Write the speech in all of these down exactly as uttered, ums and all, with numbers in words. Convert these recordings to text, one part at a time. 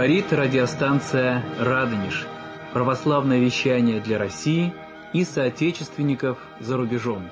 Говорит радиостанция «Радонеж». Православное вещание для России и соотечественников за рубежом.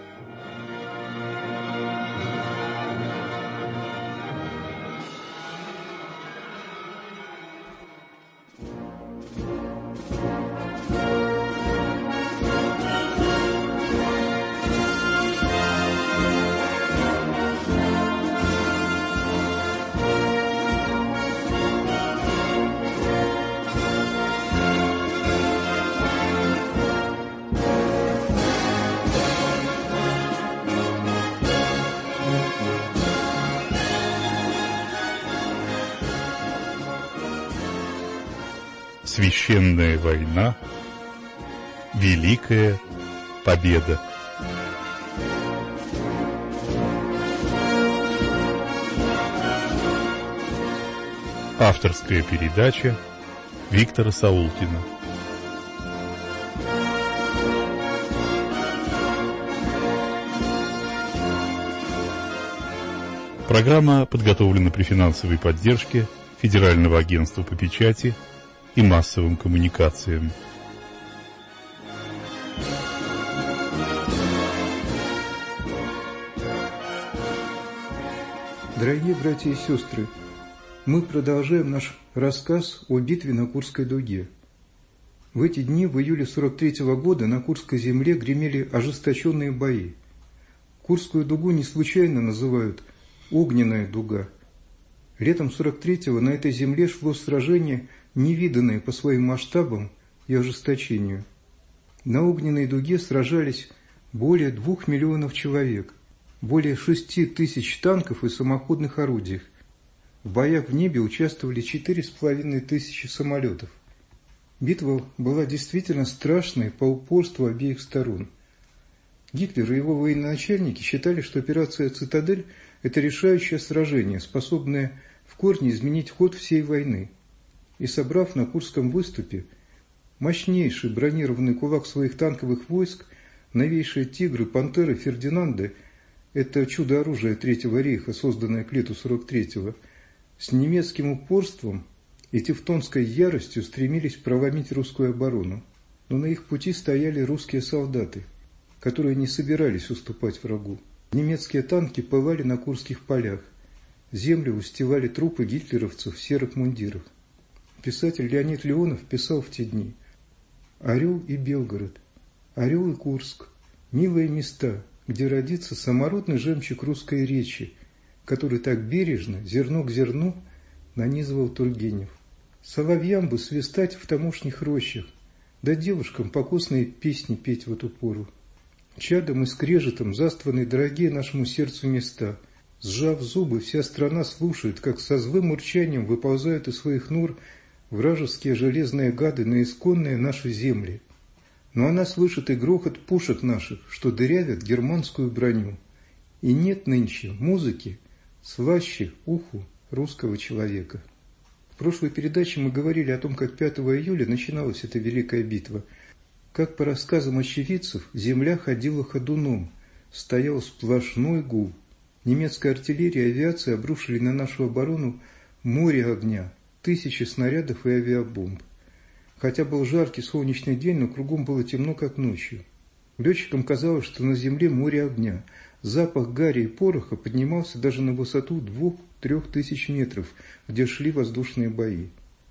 Священная война, Великая Победа. Авторская передача Виктора Саулкина. Программа подготовлена при финансовой поддержке Федерального агентства по печати и массовым коммуникациям. Дорогие братья и сестры, мы продолжаем наш рассказ о битве на Курской дуге. В эти дни, в июле сорок третьего года, на Курской земле гремели ожесточенные бои. Курскую дугу не случайно называют «огненная дуга». Летом сорок третьего на этой земле шло сражение, невиданное по своим масштабам и ожесточению. На огненной дуге сражались более двух миллионов человек, более шести тысяч танков и самоходных орудий. В боях в небе участвовали четыре с половиной тысячи самолетов. Битва была действительно страшной по упорству обеих сторон. Гитлер и его военачальники считали, что операция «Цитадель» – это решающее сражение, способное в корне изменить ход всей войны. И, собрав на Курском выступе мощнейший бронированный кулак своих танковых войск, новейшие «Тигры», «Пантеры», «Фердинанды» – это чудо-оружие Третьего рейха, созданное к лету сорок третьего, с немецким упорством и тевтонской яростью стремились проломить русскую оборону. Но на их пути стояли русские солдаты, которые не собирались уступать врагу. Немецкие танки пылали на Курских полях, землю устилали трупы гитлеровцев в серых мундирах. Писатель Леонид Леонов писал в те дни: «Орел и Белгород, Орел и Курск, милые места, где родится самородный жемчуг русской речи, который так бережно, зерно к зерну, нанизывал Тургенев. Соловьям бы свистать в тамошних рощах, да девушкам покосные песни петь в эту пору. Чадом и скрежетом застланы дорогие нашему сердцу места. Сжав зубы, вся страна слушает, как со злым урчанием выползают из своих нор вражеские железные гады на исконные наши земли. Но она слышит и грохот пушек наших, что дырявят германскую броню. И нет нынче музыки, слаще уху русского человека». В прошлой передаче мы говорили о том, как пятого июля начиналась эта великая битва. Как по рассказам очевидцев, земля ходила ходуном, стоял сплошной гул. Немецкая артиллерия и авиация обрушили на нашу оборону море огня, тысячи снарядов и авиабомб. Хотя был жаркий солнечный день, но кругом было темно, как ночью. Летчикам казалось, что на земле море огня. Запах гари и пороха поднимался даже на высоту двух-трех тысяч метров, где шли воздушные бои.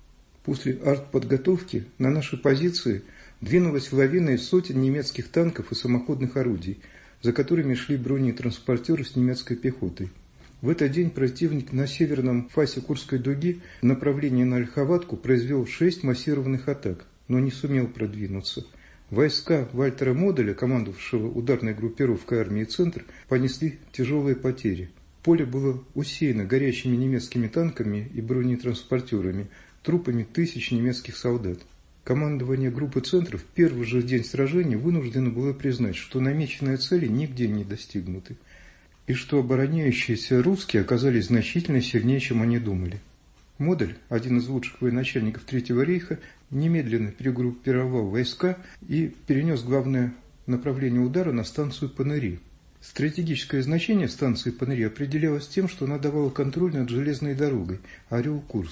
После артподготовки на наши позиции двинулась лавина из сотен немецких танков и самоходных орудий, за которыми шли бронетранспортеры с немецкой пехотой. В этот день противник на северном фасе Курской дуги в направлении на Ольховатку произвел шесть массированных атак, но не сумел продвинуться. Войска Вальтера Моделя, командовавшего ударной группировкой армии «Центр», понесли тяжелые потери. Поле было усеяно горящими немецкими танками и бронетранспортерами, трупами тысяч немецких солдат. Командование группы «Центр» в первый же день сражения вынуждено было признать, что намеченные цели нигде не достигнуты, и что обороняющиеся русские оказались значительно сильнее, чем они думали. Модель, один из лучших военачальников Третьего рейха, немедленно перегруппировал войска и перенес главное направление удара на станцию Паныри. Стратегическое значение станции Паныри определялось тем, что она давала контроль над железной дорогой Орел-Курск.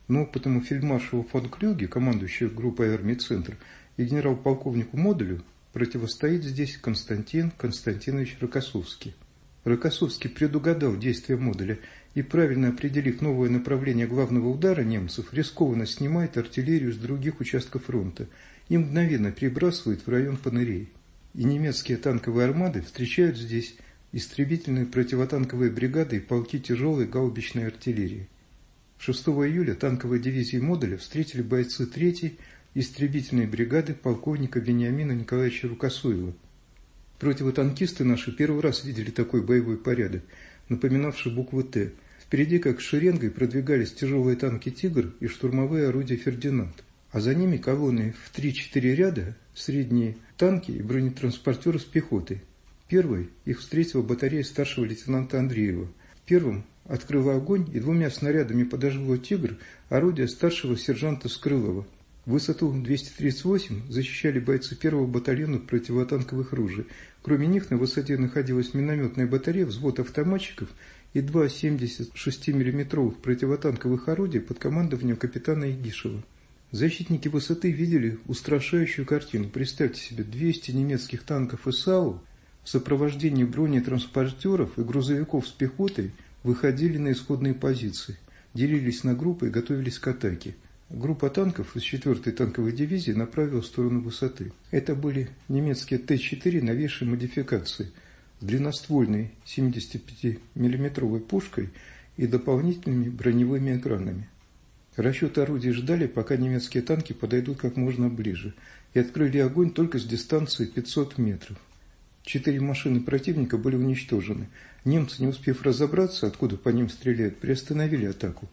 Но опытному фельдмаршалу фон Клюге, командующему группой армий «Центр», и генерал-полковнику Моделю противостоит здесь Константин Константинович Рокоссовский. Рокоссовский предугадал действия Моделя и, правильно определив новое направление главного удара немцев, рискованно снимает артиллерию с других участков фронта и мгновенно перебрасывает в район Панырей. И немецкие танковые армады встречают здесь истребительные противотанковые бригады и полки тяжелой гаубичной артиллерии. шестого июля танковые дивизии Моделя встретили бойцы третьей истребительной бригады полковника Вениамина Николаевича Рукосоева. Противотанкисты наши первый раз видели такой боевой порядок, напоминавший букву «Т». Впереди, как шеренгой, продвигались тяжелые танки «Тигр» и штурмовые орудия «Фердинанд», а за ними колонны в три-четыре ряда, средние танки и бронетранспортеры с пехотой. Первой их встретила батарея старшего лейтенанта Андреева. Первым открыла огонь и двумя снарядами подожгло «Тигр» орудие старшего сержанта Скрылова. Высоту двести тридцать восемь защищали бойцы первого батальона противотанковых ружей. Кроме них на высоте находилась минометная батарея, взвод автоматчиков и два семьдесят шесть миллиметровых противотанковых орудия под командованием капитана Игишева. Защитники высоты видели устрашающую картину. Представьте себе, двести немецких танков ИСАУ в сопровождении бронетранспортеров и грузовиков с пехотой выходили на исходные позиции, делились на группы и готовились к атаке. Группа танков из четвёртой танковой дивизии направилась в сторону высоты. Это были немецкие Т четыре новейшей модификации с длинноствольной семидесятипятимиллиметровой пушкой и дополнительными броневыми экранами. Расчеты орудий ждали, пока немецкие танки подойдут как можно ближе, и открыли огонь только с дистанции пятьсот метров. Четыре машины противника были уничтожены. Немцы, не успев разобраться, откуда по ним стреляют, приостановили атаку.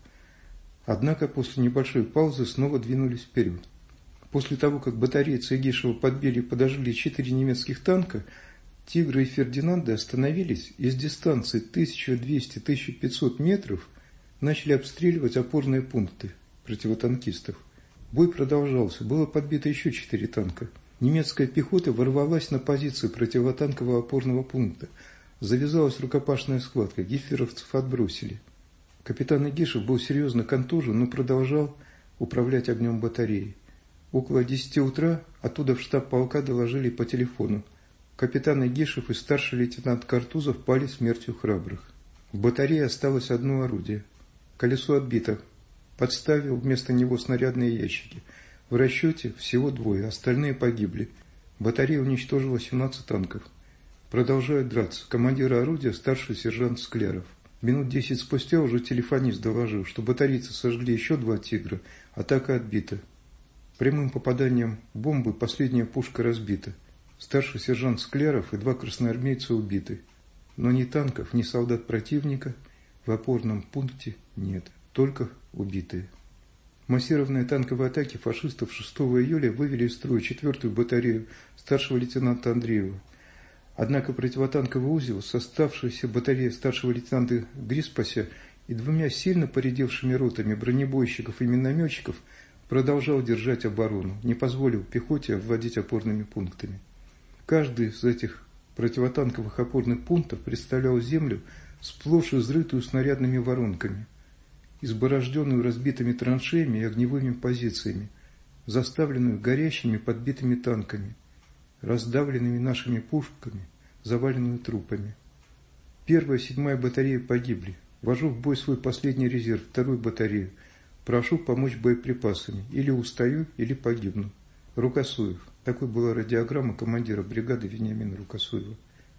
Однако после небольшой паузы снова двинулись вперед. После того, как батарейцы Игишева подбили и подожгли четыре немецких танка, «Тигры» и «Фердинанды» остановились и с дистанции тысяча двести — тысяча пятьсот метров начали обстреливать опорные пункты противотанкистов. Бой продолжался, было подбито еще четыре танка. Немецкая пехота ворвалась на позиции противотанкового опорного пункта. Завязалась рукопашная схватка, гитлеровцев отбросили. Капитан Игишев был серьезно контужен, но продолжал управлять огнем батареи. Около десяти утра оттуда в штаб полка доложили по телефону. Капитан Игишев и старший лейтенант Картузов пали смертью храбрых. В батарее осталось одно орудие. Колесо отбито. Подставил вместо него снарядные ящики. В расчете всего двое, остальные погибли. Батарея уничтожила семнадцать танков. Продолжают драться. Командир орудия старший сержант Скляров. Минут десять спустя уже телефонист доложил, что батарейцы сожгли еще два «Тигра», атака отбита. Прямым попаданием бомбы последняя пушка разбита. Старший сержант Скляров и два красноармейца убиты. Но ни танков, ни солдат противника в опорном пункте нет, только убитые. Массированные танковые атаки фашистов шестого июля вывели из строя четвертую батарею старшего лейтенанта Андреева. Однако противотанковый узел с оставшейся батареей старшего лейтенанта Гриспася и двумя сильно поредевшими ротами бронебойщиков и минометчиков продолжал держать оборону, не позволил пехоте овладеть опорными пунктами. Каждый из этих противотанковых опорных пунктов представлял землю, сплошь изрытую снарядными воронками, изборожденную разбитыми траншеями и огневыми позициями, заставленную горящими подбитыми танками, раздавленными нашими пушками, заваленную трупами. Первая и седьмая батареи погибли. Вожу в бой свой последний резерв, вторую батарею. Прошу помочь боеприпасами. Или устаю, или погибну. Рукосоев. Такой была радиограмма командира бригады Вениамина Рукосоева.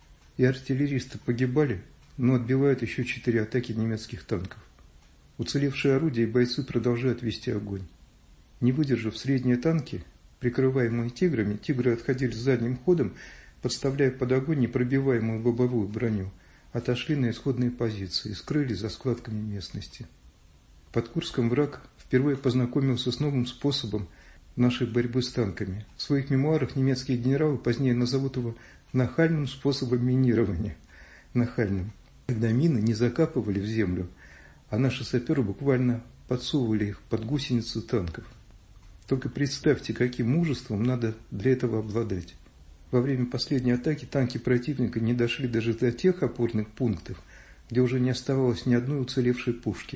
И артиллеристы погибали, но отбивают еще четыре атаки немецких танков. Уцелевшие орудия и бойцы продолжают вести огонь. Не выдержав средние танки, прикрываемые «Тиграми», «Тигры» отходили задним ходом, подставляя под огонь непробиваемую лобовую броню, отошли на исходные позиции и скрылись за складками местности. Под Курском враг впервые познакомился с новым способом нашей борьбы с танками. В своих мемуарах немецкие генералы позднее назовут его нахальным способом минирования. Нахальным. Когда мины не закапывали в землю, а наши саперы буквально подсовывали их под гусеницы танков. Только представьте, каким мужеством надо для этого обладать. Во время последней атаки танки противника не дошли даже до тех опорных пунктов, где уже не оставалось ни одной уцелевшей пушки.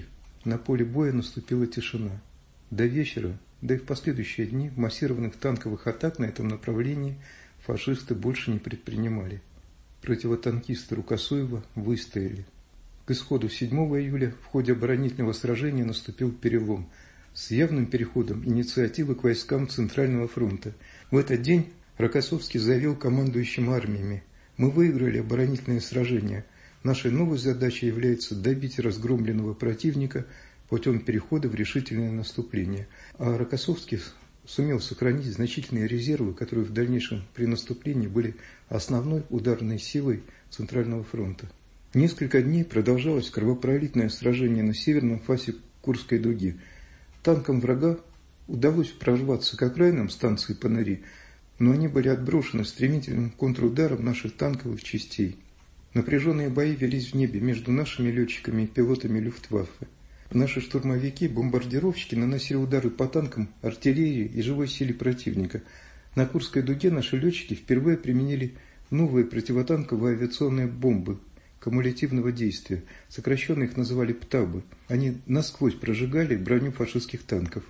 На поле боя наступила тишина. До вечера, да и в последующие дни, массированных танковых атак на этом направлении фашисты больше не предпринимали. Противотанкисты Рукосуева выстояли. К исходу седьмого июля в ходе оборонительного сражения наступил перелом с явным переходом инициативы к войскам Центрального фронта. В этот день Рокоссовский заявил командующим армиями: «Мы выиграли оборонительное сражение. Нашей новой задачей является добить разгромленного противника путем перехода в решительное наступление». А Рокоссовский сумел сохранить значительные резервы, которые в дальнейшем при наступлении были основной ударной силой Центрального фронта. Несколько дней продолжалось кровопролитное сражение на северном фасе Курской дуги. Танкам врага удалось прорваться к окраинам станции Панари, но они были отброшены стремительным контрударом наших танковых частей. Напряженные бои велись в небе между нашими летчиками и пилотами Люфтваффе. Наши штурмовики-бомбардировщики наносили удары по танкам, артиллерии и живой силе противника. На Курской дуге наши летчики впервые применили новые противотанковые авиационные бомбы кумулятивного действия. Сокращенно их называли ПТАБы. Они насквозь прожигали броню фашистских танков.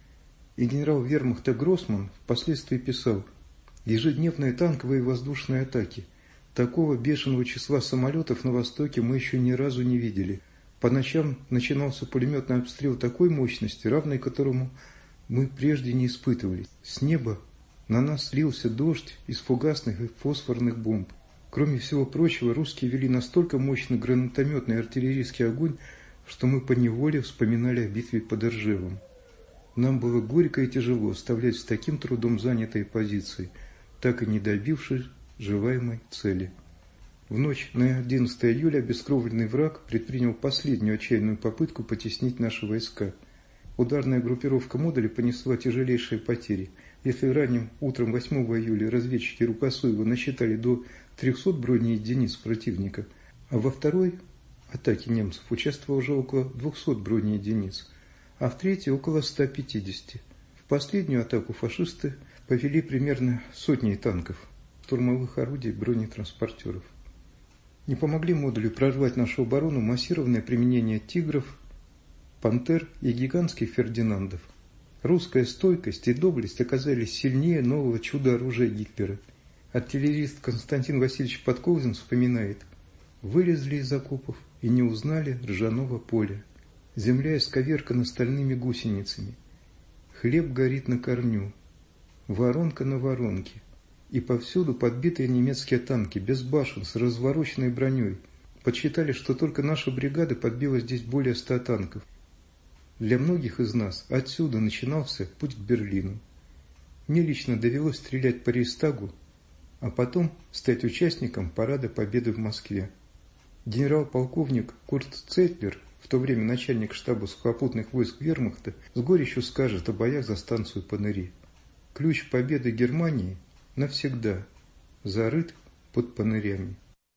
И генерал вермахта Гроссман впоследствии писал: «Ежедневные танковые и воздушные атаки. Такого бешеного числа самолетов на Востоке мы еще ни разу не видели. По ночам начинался пулеметный обстрел такой мощности, равной которому мы прежде не испытывали. С неба на нас лился дождь из фугасных и фосфорных бомб. Кроме всего прочего, русские вели настолько мощный гранатометный и артиллерийский огонь, что мы поневоле вспоминали о битве под Ржевом. Нам было горько и тяжело оставлять с таким трудом занятые позиции, так и не добившись желаемой цели». В ночь на одиннадцатое июля обескровленный враг предпринял последнюю отчаянную попытку потеснить наши войска. Ударная группировка модуля понесла тяжелейшие потери. Если ранним утром восьмого июля разведчики Рукосуева насчитали до трехсот бронеединиц противника, а во второй атаке немцев участвовало уже около двухсот бронеединиц, а в третьей около ста пятидесяти. В последнюю атаку фашисты повели примерно сотней танков, штурмовых орудий, бронетранспортеров. Не помогли модулю прорвать нашу оборону массированное применение «Тигров», «Пантер» и гигантских «Фердинандов». Русская стойкость и доблесть оказались сильнее нового чудо-оружия Гитлера. Артиллерист Константин Васильевич Подковзин вспоминает: «Вылезли из окопов и не узнали ржаного поля. Земля исковеркана стальными гусеницами. Хлеб горит на корню, воронка на воронке. И повсюду подбитые немецкие танки, без башен, с развороченной броней. Подсчитали, что только наша бригада подбила здесь более ста танков. Для многих из нас отсюда начинался путь к Берлину. Мне лично довелось стрелять по Рейхстагу, а потом стать участником парада Победы в Москве. Генерал-полковник Курт Цейтлер, в то время начальник штаба сухопутных войск вермахта, с горечью скажет о боях за станцию Панари. Ключ победы Германии навсегда зарыт под Панарями».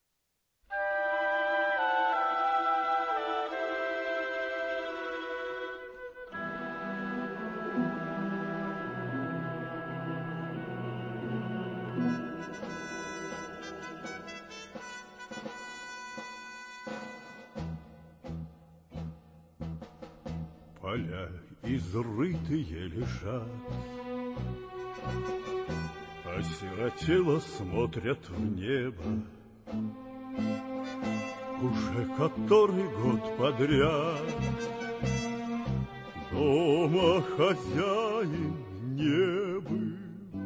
Поля изрытые лежат, осиротело смотрят в небо. Уже который год подряд дома хозяин не был,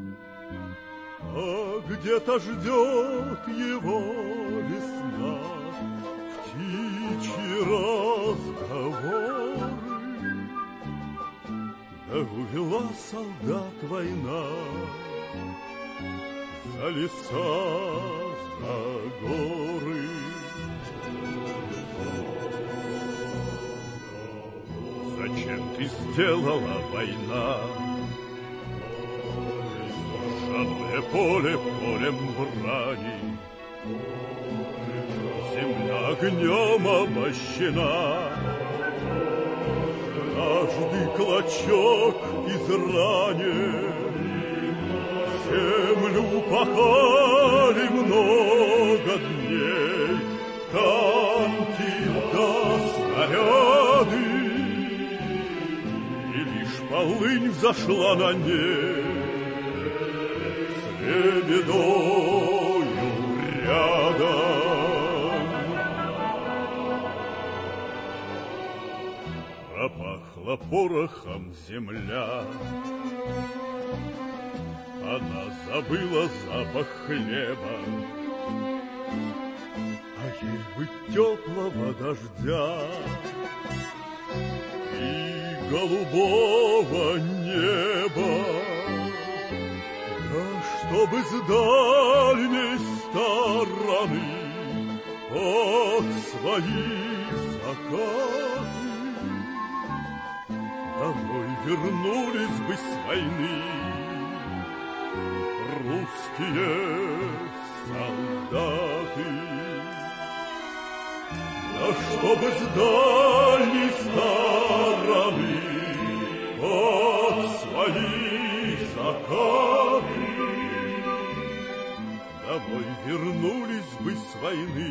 а где-то ждет его весна, птичьи разговоры. Да увела солдат война за леса, за горы. Зачем ты сделала, война, сушеное поле полем брани? Земля огнем обощена, каждый клочок изранен. Землю пахали много дней, танки да снаряды. полынь взошла на небе с лебедою рядом. Пропахла порохом земля, она забыла запах хлеба, а ей бы теплого дождя и голубого неба, да чтобы с дальней стороны от своих закаты домой вернулись бы с войны русские солдаты. Да чтобы с дальней стороны от своих закаты домой вернулись бы с войны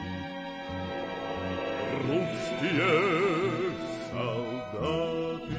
русские солдаты.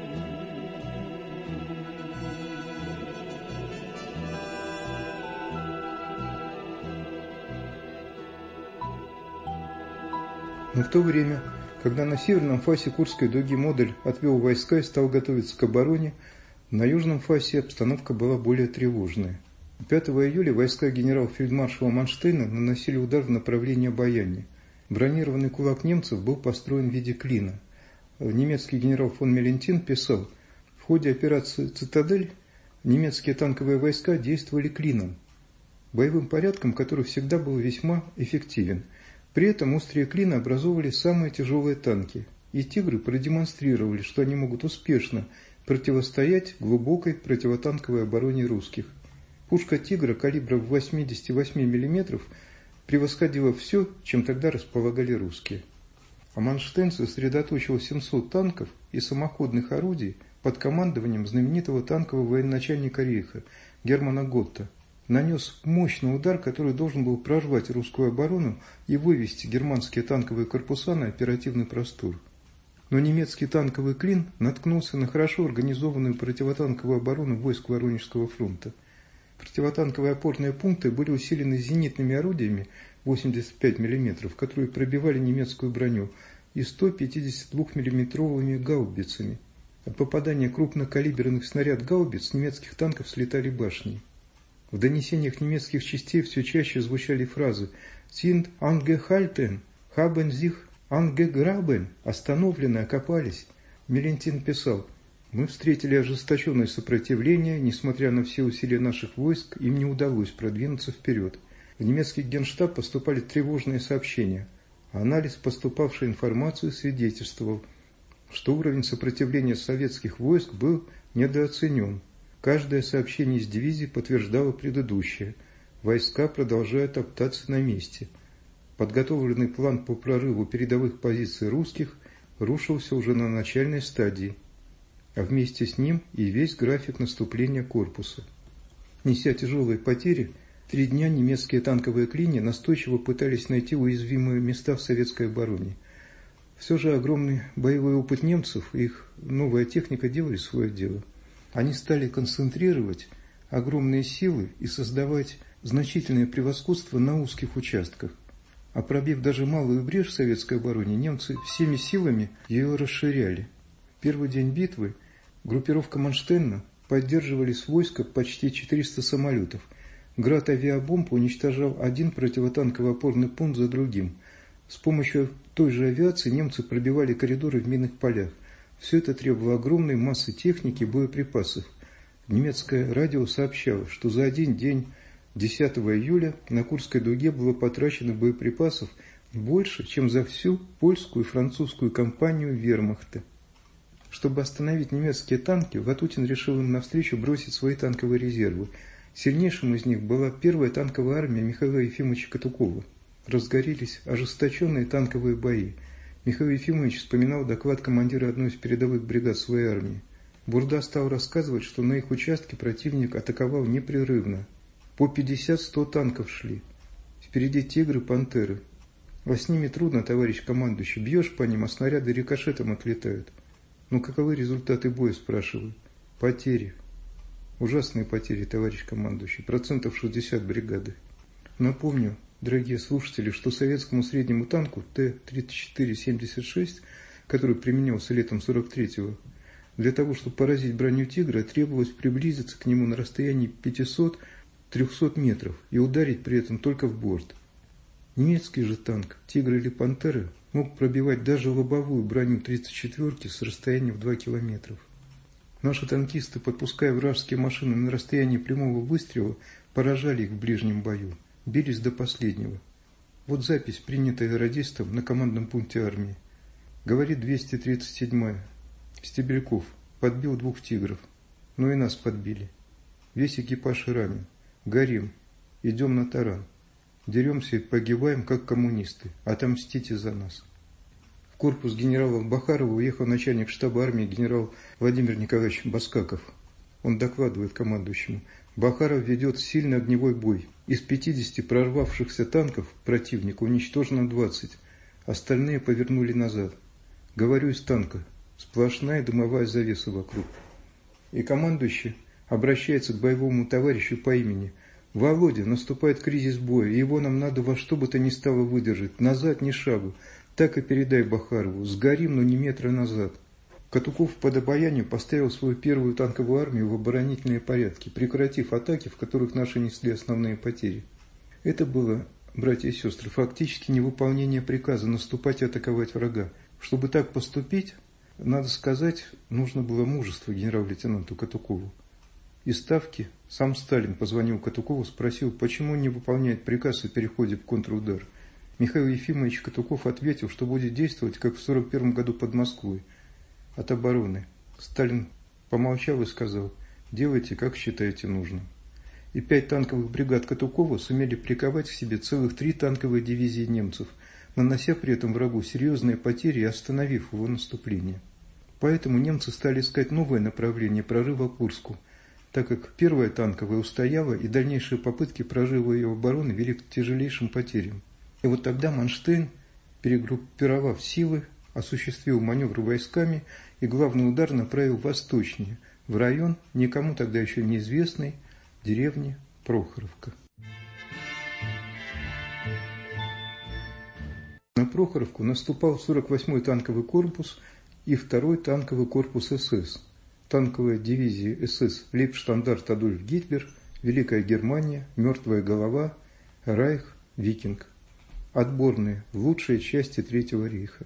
Но в то время, когда на северном фасе Курской дуги Модель отвел войска и стал готовиться к обороне, на южном фасе обстановка была более тревожная. пятого июля войска генерал-фельдмаршала Манштейна наносили удар в направлении Обаяния. Бронированный кулак немцев был построен в виде клина. Немецкий генерал фон Мелентин писал: в ходе операции «Цитадель» немецкие танковые войска действовали клином, боевым порядком, который всегда был весьма эффективен. При этом острые клины образовывали самые тяжелые танки, и «Тигры» продемонстрировали, что они могут успешно противостоять глубокой противотанковой обороне русских. Пушка «Тигра» калибра восемьдесят восемь миллиметров превосходила все, чем тогда располагали русские. А Манштейн сосредоточил семьсот танков и самоходных орудий под командованием знаменитого танкового военачальника Рейха Германа Готта. Нанес мощный удар, который должен был прорвать русскую оборону и вывести германские танковые корпуса на оперативный простор. Но немецкий танковый клин наткнулся на хорошо организованную противотанковую оборону войск Воронежского фронта. Противотанковые опорные пункты были усилены зенитными орудиями восемьдесят пять миллиметров, которые пробивали немецкую броню, и сто пятьдесят два миллиметровыми гаубицами. От попадания крупнокалиберных снаряд гаубиц с немецких танков слетали башни. В донесениях немецких частей все чаще звучали фразы «Sind angehalten», «Haben sich angegraben», «Остановлены, окопались». Мелентин писал: «Мы встретили ожесточенное сопротивление, несмотря на все усилия наших войск, им не удалось продвинуться вперед. В немецкий генштаб поступали тревожные сообщения, а анализ поступавшей информации свидетельствовал, что уровень сопротивления советских войск был недооценен. Каждое сообщение из дивизии подтверждало предыдущее. Войска продолжают топтаться на месте. Подготовленный план по прорыву передовых позиций русских рушился уже на начальной стадии, а вместе с ним и весь график наступления корпуса. Неся тяжелые потери, три дня немецкие танковые клини настойчиво пытались найти уязвимые места в советской обороне. Все же огромный боевой опыт немцев и их новая техника делали свое дело. Они стали концентрировать огромные силы и создавать значительное превосходство на узких участках. А пробив даже малую брешь в советской обороне, немцы всеми силами ее расширяли. В первый день битвы группировка Манштейна поддерживали с войска почти четыреста самолетов. Град авиабомб уничтожал один противотанковый опорный пункт за другим. С помощью той же авиации немцы пробивали коридоры в минных полях. Все это требовало огромной массы техники и боеприпасов. Немецкое радио сообщало, что за один день десятого июля на Курской дуге было потрачено боеприпасов больше, чем за всю польскую и французскую кампанию вермахта. Чтобы остановить немецкие танки, Ватутин решил им навстречу бросить свои танковые резервы. Сильнейшим из них была первая танковая армия Михаила Ефимовича Катукова. Разгорелись ожесточенные танковые бои. Михаил Ефимович вспоминал доклад командира одной из передовых бригад своей армии. Бурда стал рассказывать, что на их участке противник атаковал непрерывно. По пятьдесят-сто танков шли. Впереди «Тигры», «Пантеры». А с ними трудно, товарищ командующий. Бьешь по ним, а снаряды рикошетом отлетают. Но каковы результаты боя, спрашиваю? Потери. Ужасные потери, товарищ командующий. Процентов шестьдесят бригады. Напомню, дорогие слушатели, что советскому среднему танку Т тридцать четыре семьдесят шесть, который применялся летом сорок третьего, для того, чтобы поразить броню «Тигра», требовалось приблизиться к нему на расстоянии пятьсот-трехсот метров и ударить при этом только в борт. Немецкий же танк «Тигр» или «Пантера» мог пробивать даже лобовую броню тридцать четвёрки с расстояния в два километра. Наши танкисты, подпуская вражеские машины на расстоянии прямого выстрела, поражали их в ближнем бою, бились до последнего. Вот запись, принятая радистом на командном пункте армии. Говорит двести тридцать седьмая. Стебельков подбил двух «Тигров», но и нас подбили. Весь экипаж ранен. Горим. Идем на таран. Деремся и погибаем, как коммунисты. Отомстите за нас. В корпус генерала Бахарова уехал начальник штаба армии генерал Владимир Николаевич Баскаков. Он докладывает командующему: Бахаров ведет сильный огневой бой. Из пятидесяти прорвавшихся танков противника уничтожено двадцать. Остальные повернули назад. Говорю из танка. Сплошная дымовая завеса вокруг. И командующий обращается к боевому товарищу по имени: Володя, наступает кризис боя, и его нам надо во что бы то ни стало выдержать. Назад ни шагу. Так и передай Бахарову. Сгорим, но не метра назад. Катуков под обаянию поставил свою первую танковую армию в оборонительные порядки, прекратив атаки, в которых наши несли основные потери. Это было, братья и сестры, фактически невыполнение приказа наступать и атаковать врага. Чтобы так поступить, надо сказать, нужно было мужество генерал-лейтенанту Катукову. Из Ставки сам Сталин позвонил Катукову, спросил, почему он не выполняет приказ о переходе в контрудар. Михаил Ефимович Катуков ответил, что будет действовать, как в сорок первом году под Москвой, от обороны. Сталин помолчал и сказал: делайте, как считаете нужным. И пять танковых бригад Катукова сумели приковать к себе целых три танковые дивизии немцев, нанося при этом врагу серьезные потери и остановив его наступление. Поэтому немцы стали искать новое направление прорыва к Курску, так как первая танковая устояла, и дальнейшие попытки прорыва ее обороны вели к тяжелейшим потерям. И вот тогда Манштейн, перегруппировав силы, осуществил маневр войсками и главный удар направил восточнее, в район, никому тогда еще неизвестной, деревни Прохоровка. На Прохоровку наступал сорок восьмой танковый корпус и второй танковый корпус СС, танковая дивизия СС Лейбштандарт Адольф Гитлер, Великая Германия, Мертвая голова, Райх, Викинг. Отборные в лучшие части Третьего рейха.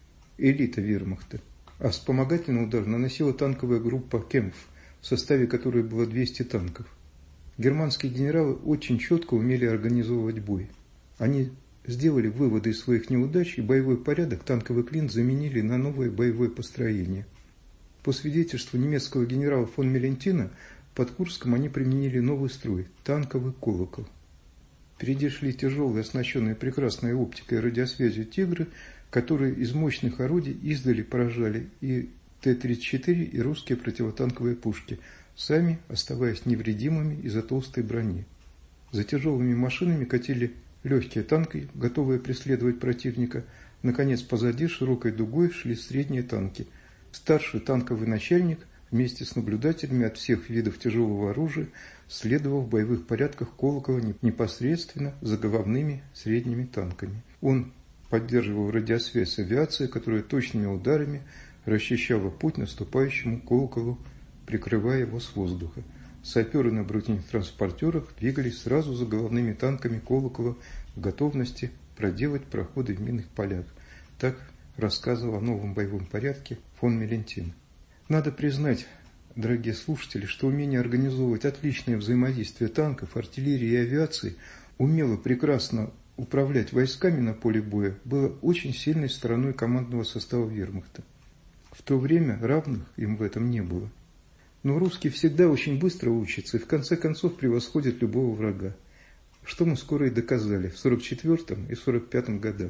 Элита вермахта. А вспомогательный удар наносила танковая группа Кемпф, в составе которой было двести танков. Германские генералы очень четко умели организовывать бой. Они сделали выводы из своих неудач, и боевой порядок танковый клин заменили на новое боевое построение. По свидетельству немецкого генерала фон Мелентина, под Курском они применили новый строй – танковый колокол. Впереди шли тяжелые, оснащенные прекрасной оптикой и радиосвязью «Тигры», которые из мощных орудий издали поражали и Т тридцать четыре, и русские противотанковые пушки, сами оставаясь невредимыми из-за толстой брони. За тяжелыми машинами катили легкие танки, готовые преследовать противника. Наконец, позади широкой дугой шли средние танки. Старший танковый начальник вместе с наблюдателями от всех видов тяжелого оружия следовал в боевых порядках колокола непосредственно за головными средними танками. Он поддерживал радиосвязь с авиацией, которая точными ударами расчищала путь наступающему колоколу, прикрывая его с воздуха. Саперы на бронетранспортерах двигались сразу за головными танками колокола в готовности проделать проходы в минных полях. Так рассказывал о новом боевом порядке фон Мелентин. Надо признать, дорогие слушатели, что умение организовывать отличное взаимодействие танков, артиллерии и авиации, умело прекрасно управлять войсками на поле боя, было очень сильной стороной командного состава вермахта. В то время равных им в этом не было. Но русские всегда очень быстро учатся и в конце концов превосходят любого врага, что мы скоро и доказали в сорок четвёртом и сорок пятом годах.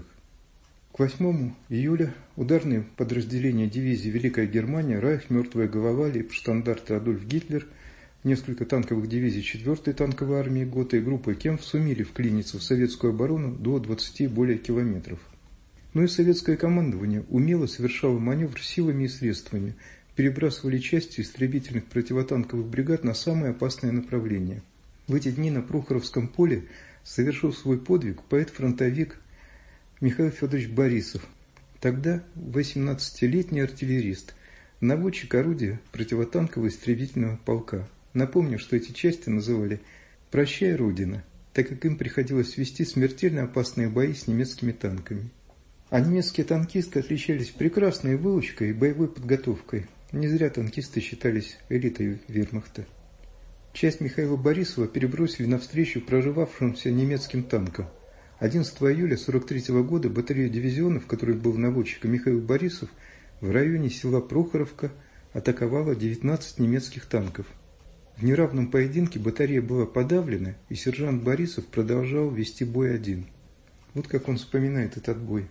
К восьмому июля ударные подразделения дивизии «Великая Германия», Райх, «Мертвая голова», Лейбштандарт Адольф Гитлер, несколько танковых дивизий четвёртой танковой армии ГОТА и группа Кемпф сумели вклиниться в советскую оборону до двадцати более километров. Но и советское командование умело совершало маневр силами и средствами, перебрасывали части истребительных противотанковых бригад на самые опасные направления. В эти дни на Прохоровском поле совершил свой подвиг поэт-фронтовик Михаил Федорович Борисов, тогда восемнадцатилетний артиллерист, наводчик орудия противотанкового истребительного полка. Напомню, что эти части называли «Прощай, Родина», так как им приходилось вести смертельно опасные бои с немецкими танками. А немецкие танкисты отличались прекрасной выучкой и боевой подготовкой. Не зря танкисты считались элитой вермахта. Часть Михаила Борисова перебросили навстречу прорывавшимся немецким танкам. одиннадцатого июля сорок третьего года батарея дивизиона, в которой был наводчиком Михаил Борисов, в районе села Прохоровка атаковала девятнадцать немецких танков. В неравном поединке батарея была подавлена, и сержант Борисов продолжал вести бой один. Вот как он вспоминает этот бой.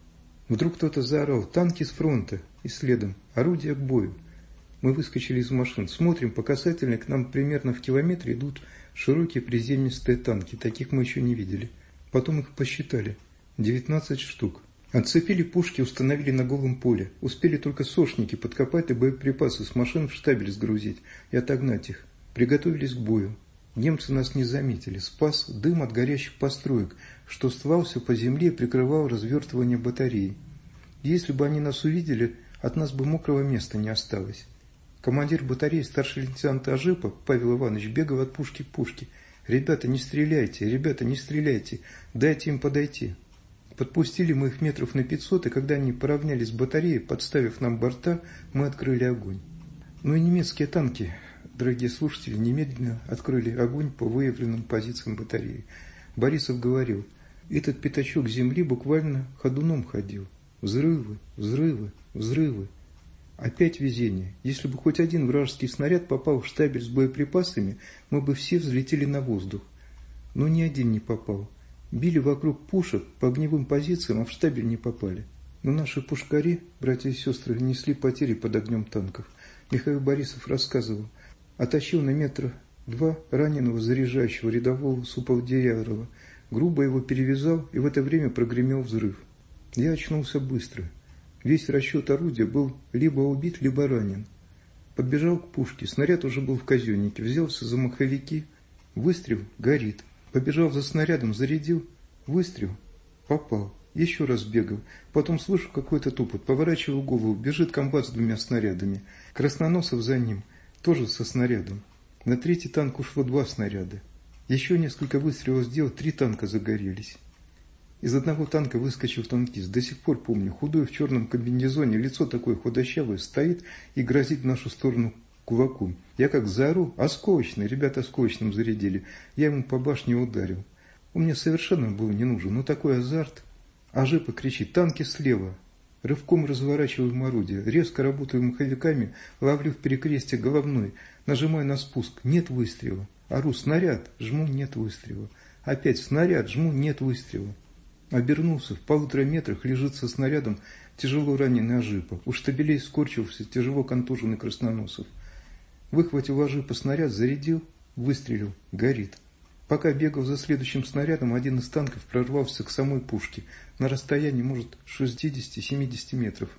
Вдруг кто-то заорал: «Танки с фронта!» И следом: «Орудия к бою!» Мы выскочили из машин. Смотрим, по касательной к нам примерно в километре идут широкие приземистые танки. Таких мы еще не видели. Потом их посчитали. девятнадцать штук. Отцепили пушки, установили на голом поле. Успели только сошники подкопать и боеприпасы с машин в штабель сгрузить и отогнать их. Приготовились к бою. Немцы нас не заметили. Спас дым от горящих построек, что слался по земле и прикрывал развертывание батареи. Если бы они нас увидели, от нас бы мокрого места не осталось. Командир батареи, старший лейтенант Ажипов Павел Иванович, бегал от пушки к пушке. «Ребята, не стреляйте! Ребята, не стреляйте! Дайте им подойти!» Подпустили мы их метров на пятьсот, и когда они поравнялись с батареей, подставив нам борта, мы открыли огонь. Ну и немецкие танки, дорогие слушатели, немедленно открыли огонь по выявленным позициям батареи. Борисов говорил: «Этот пятачок земли буквально ходуном ходил. Взрывы, взрывы, взрывы. Опять везение. Если бы хоть один вражеский снаряд попал в штабель с боеприпасами, мы бы все взлетели на воздух. Но ни один не попал. Били вокруг пушек по огневым позициям, а в штабель не попали. Но наши пушкари, братья и сестры, несли потери под огнем танков. Михаил Борисов рассказывал: оттащил на метра два раненого заряжающего рядового Суповдерярова, грубо его перевязал, и в это время прогремел взрыв. Я очнулся быстро. Весь расчет орудия был либо убит, либо ранен. Подбежал к пушке, снаряд уже был в казеннике, взялся за маховики, выстрел, горит. Побежал за снарядом, зарядил, выстрел, попал. Еще раз бегал. Потом слышу какой-то тупот, поворачиваю голову, бежит комбат с двумя снарядами. Красноносов за ним, тоже со снарядом. На третий танк ушло два снаряда. Еще несколько выстрелов сделал, три танка загорелись. Из одного танка выскочил танкист. До сих пор помню, худой в черном комбинезоне, лицо такое худощавое, стоит и грозит в нашу сторону кулаком. Я как заору: осколочный, ребята осколочным зарядили. Я ему по башне ударил. Он мне совершенно был не нужен, но такой азарт. Ажипа кричит: танки слева. Рывком разворачиваем орудие, резко работаю маховиками, ловлю в перекрестие головной, нажимаю на спуск, нет выстрела. Ору: снаряд, жму, нет выстрела. Опять снаряд, жму, нет выстрела. Обернулся, в полутора метрах лежит со снарядом тяжело раненый Ажипа. У штабелей скорчился тяжело контуженный Красноносов. Выхватил Ажипа снаряд, зарядил, выстрелил, горит. Пока бегал за следующим снарядом, один из танков прорвался к самой пушке на расстоянии, может, шестьдесят-семьдесят метров.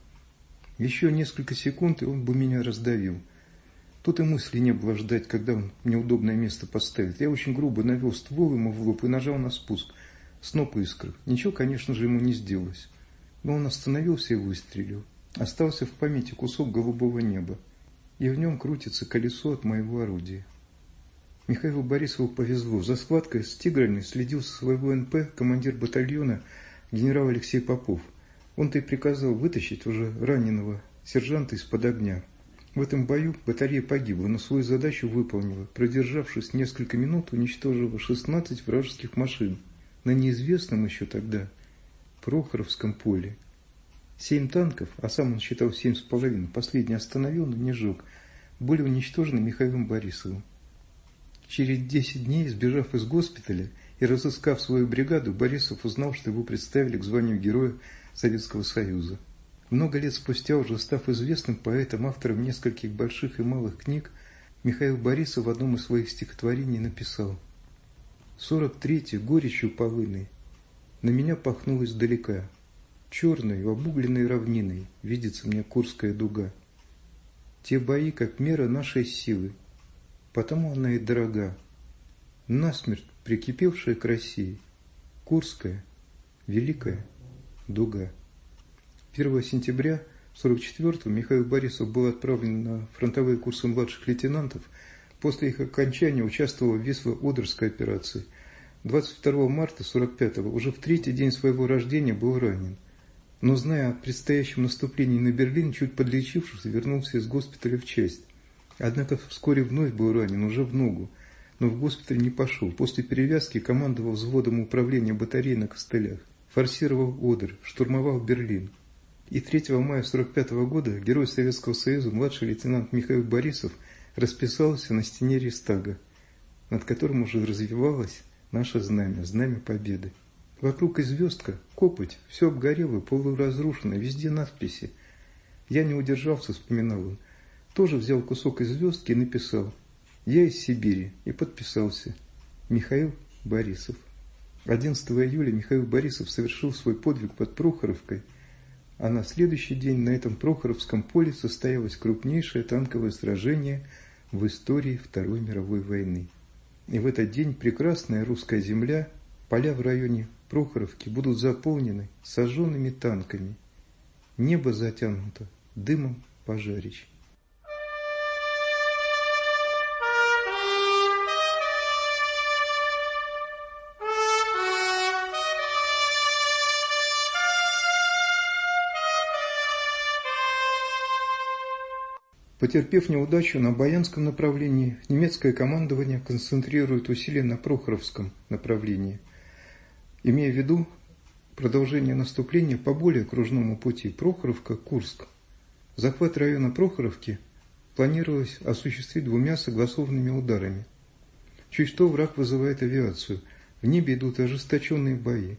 Еще несколько секунд, и он бы меня раздавил. Тут и мысли не было ждать, когда он неудобное место поставит. Я очень грубо навел ствол ему в лоб и нажал на спуск. Сноп искр. Ничего, конечно же, ему не сделалось. Но он остановился и выстрелил. Остался в памяти кусок голубого неба. И в нем крутится колесо от моего орудия. Михаилу Борисову повезло. За схваткой с тиграми следил со своего эн пэ командир батальона генерал Алексей Попов. Он-то и приказал вытащить уже раненого сержанта из-под огня. В этом бою батарея погибла, но свою задачу выполнила. Продержавшись несколько минут, уничтожила шестнадцать вражеских машин на неизвестном еще тогда Прохоровском поле. Семь танков, а сам он считал семь с половиной, последний остановил, но не сжег, были уничтожены Михаилом Борисовым. Через десять дней, сбежав из госпиталя и разыскав свою бригаду, Борисов узнал, что его представили к званию Героя Советского Союза. Много лет спустя, уже став известным поэтом, автором нескольких больших и малых книг, Михаил Борисов в одном из своих стихотворений написал: «Сорок третий горечью полынной на меня пахнул издалека. черной, обугленной равниной видится мне Курская дуга. Те бои, как мера нашей силы, потому она и дорога. Насмерть прикипевшая к России, Курская, великая дуга. первого сентября сорок четвёртого Михаил Борисов был отправлен на фронтовые курсы младших лейтенантов. После их окончания участвовал в Висло-Одерской операции. двадцать второго марта сорок пятого, уже в третий день своего рождения, был ранен. Но, зная о предстоящем наступлении на Берлин, чуть подлечившись, вернулся из госпиталя в часть. Однако вскоре вновь был ранен, уже в ногу, но в госпиталь не пошел. После перевязки командовал взводом управления батареи на костылях, форсировал Одер, штурмовал Берлин. И третьего мая сорок пятого года герой Советского Союза, младший лейтенант Михаил Борисов, расписался на стене Рейхстага, над которым уже развивалось наше знамя, знамя победы. Вокруг и звездка, копоть, все обгорело, полуразрушено, везде надписи. Я не удержался, вспоминал он. Тоже взял кусок из звездки и написал: «Я из Сибири», и подписался: Михаил Борисов. одиннадцатого июля Михаил Борисов совершил свой подвиг под Прохоровкой, а на следующий день на этом Прохоровском поле состоялось крупнейшее танковое сражение в истории Второй мировой войны. И в этот день прекрасная русская земля, поля в районе Прохоровки будут заполнены сожженными танками. Небо затянуто дымом пожарищ. Потерпев неудачу на Баянском направлении, немецкое командование концентрирует усилия на Прохоровском направлении, имея в виду продолжение наступления по более кружному пути Прохоровка-Курск. Захват района Прохоровки планировалось осуществить двумя согласованными ударами. Чуть что враг вызывает авиацию, в небе идут ожесточенные бои.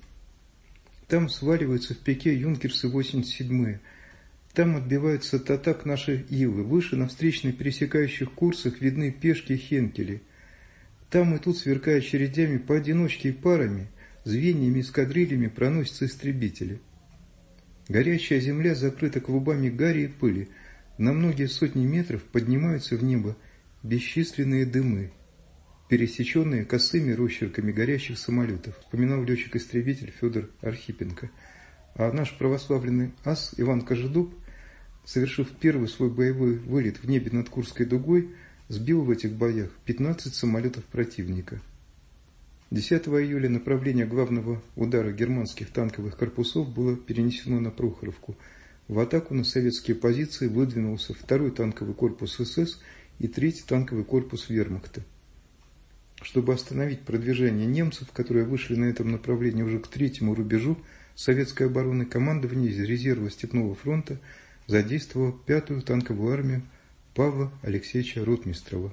Там сваливаются в пике юнкерсы восемьдесят седьмые, там отбиваются от атак наши Илы, выше на встречных пересекающих курсах видны пешки Хенкели. Там и тут, сверкая очередями, поодиночке и парами, звеньями и эскадрильями проносятся истребители. Горящая земля закрыта клубами гари и пыли, на многие сотни метров поднимаются в небо бесчисленные дымы, пересеченные косыми росчерками горящих самолетов, вспоминал летчик-истребитель Федор Архипенко. А наш православленный ас Иван Кожедуб, совершив первый свой боевой вылет в небе над Курской дугой, сбил в этих боях пятнадцать самолетов противника. десятого июля направление главного удара германских танковых корпусов было перенесено на Прохоровку. В атаку на советские позиции выдвинулся второй танковый корпус СС и третий танковый корпус Вермахта. Чтобы остановить продвижение немцев, которые вышли на этом направлении уже к третьему рубежу советской обороны, командование из резерва Степного фронта задействовало пятую танковую армию Павла Алексеевича Ротмистрова.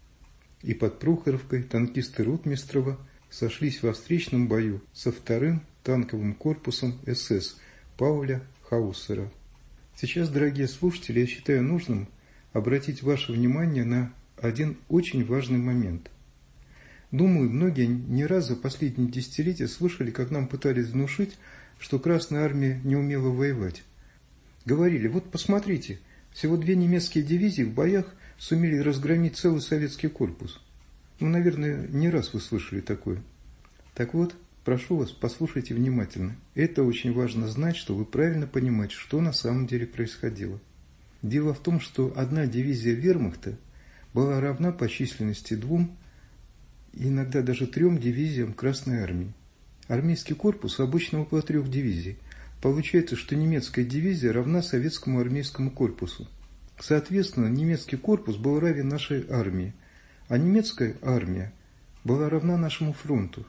И под Прохоровкой танкисты Ротмистрова сошлись во встречном бою со вторым танковым корпусом СС Пауля Хаусера. Сейчас, дорогие слушатели, я считаю нужным обратить ваше внимание на один очень важный момент. Думаю, многие не раз за последние десятилетия слышали, как нам пытались внушить, что Красная Армия не умела воевать. Говорили: вот посмотрите, всего две немецкие дивизии в боях сумели разгромить целый советский корпус. Ну, наверное, не раз вы слышали такое. Так вот, прошу вас, послушайте внимательно. Это очень важно знать, чтобы правильно понимать, что на самом деле происходило. Дело в том, что одна дивизия Вермахта была равна по численности двум, иногда даже трем дивизиям Красной Армии. Армейский корпус обычно около трех дивизий. Получается, что немецкая дивизия равна советскому армейскому корпусу. Соответственно, немецкий корпус был равен нашей армии, а немецкая армия была равна нашему фронту.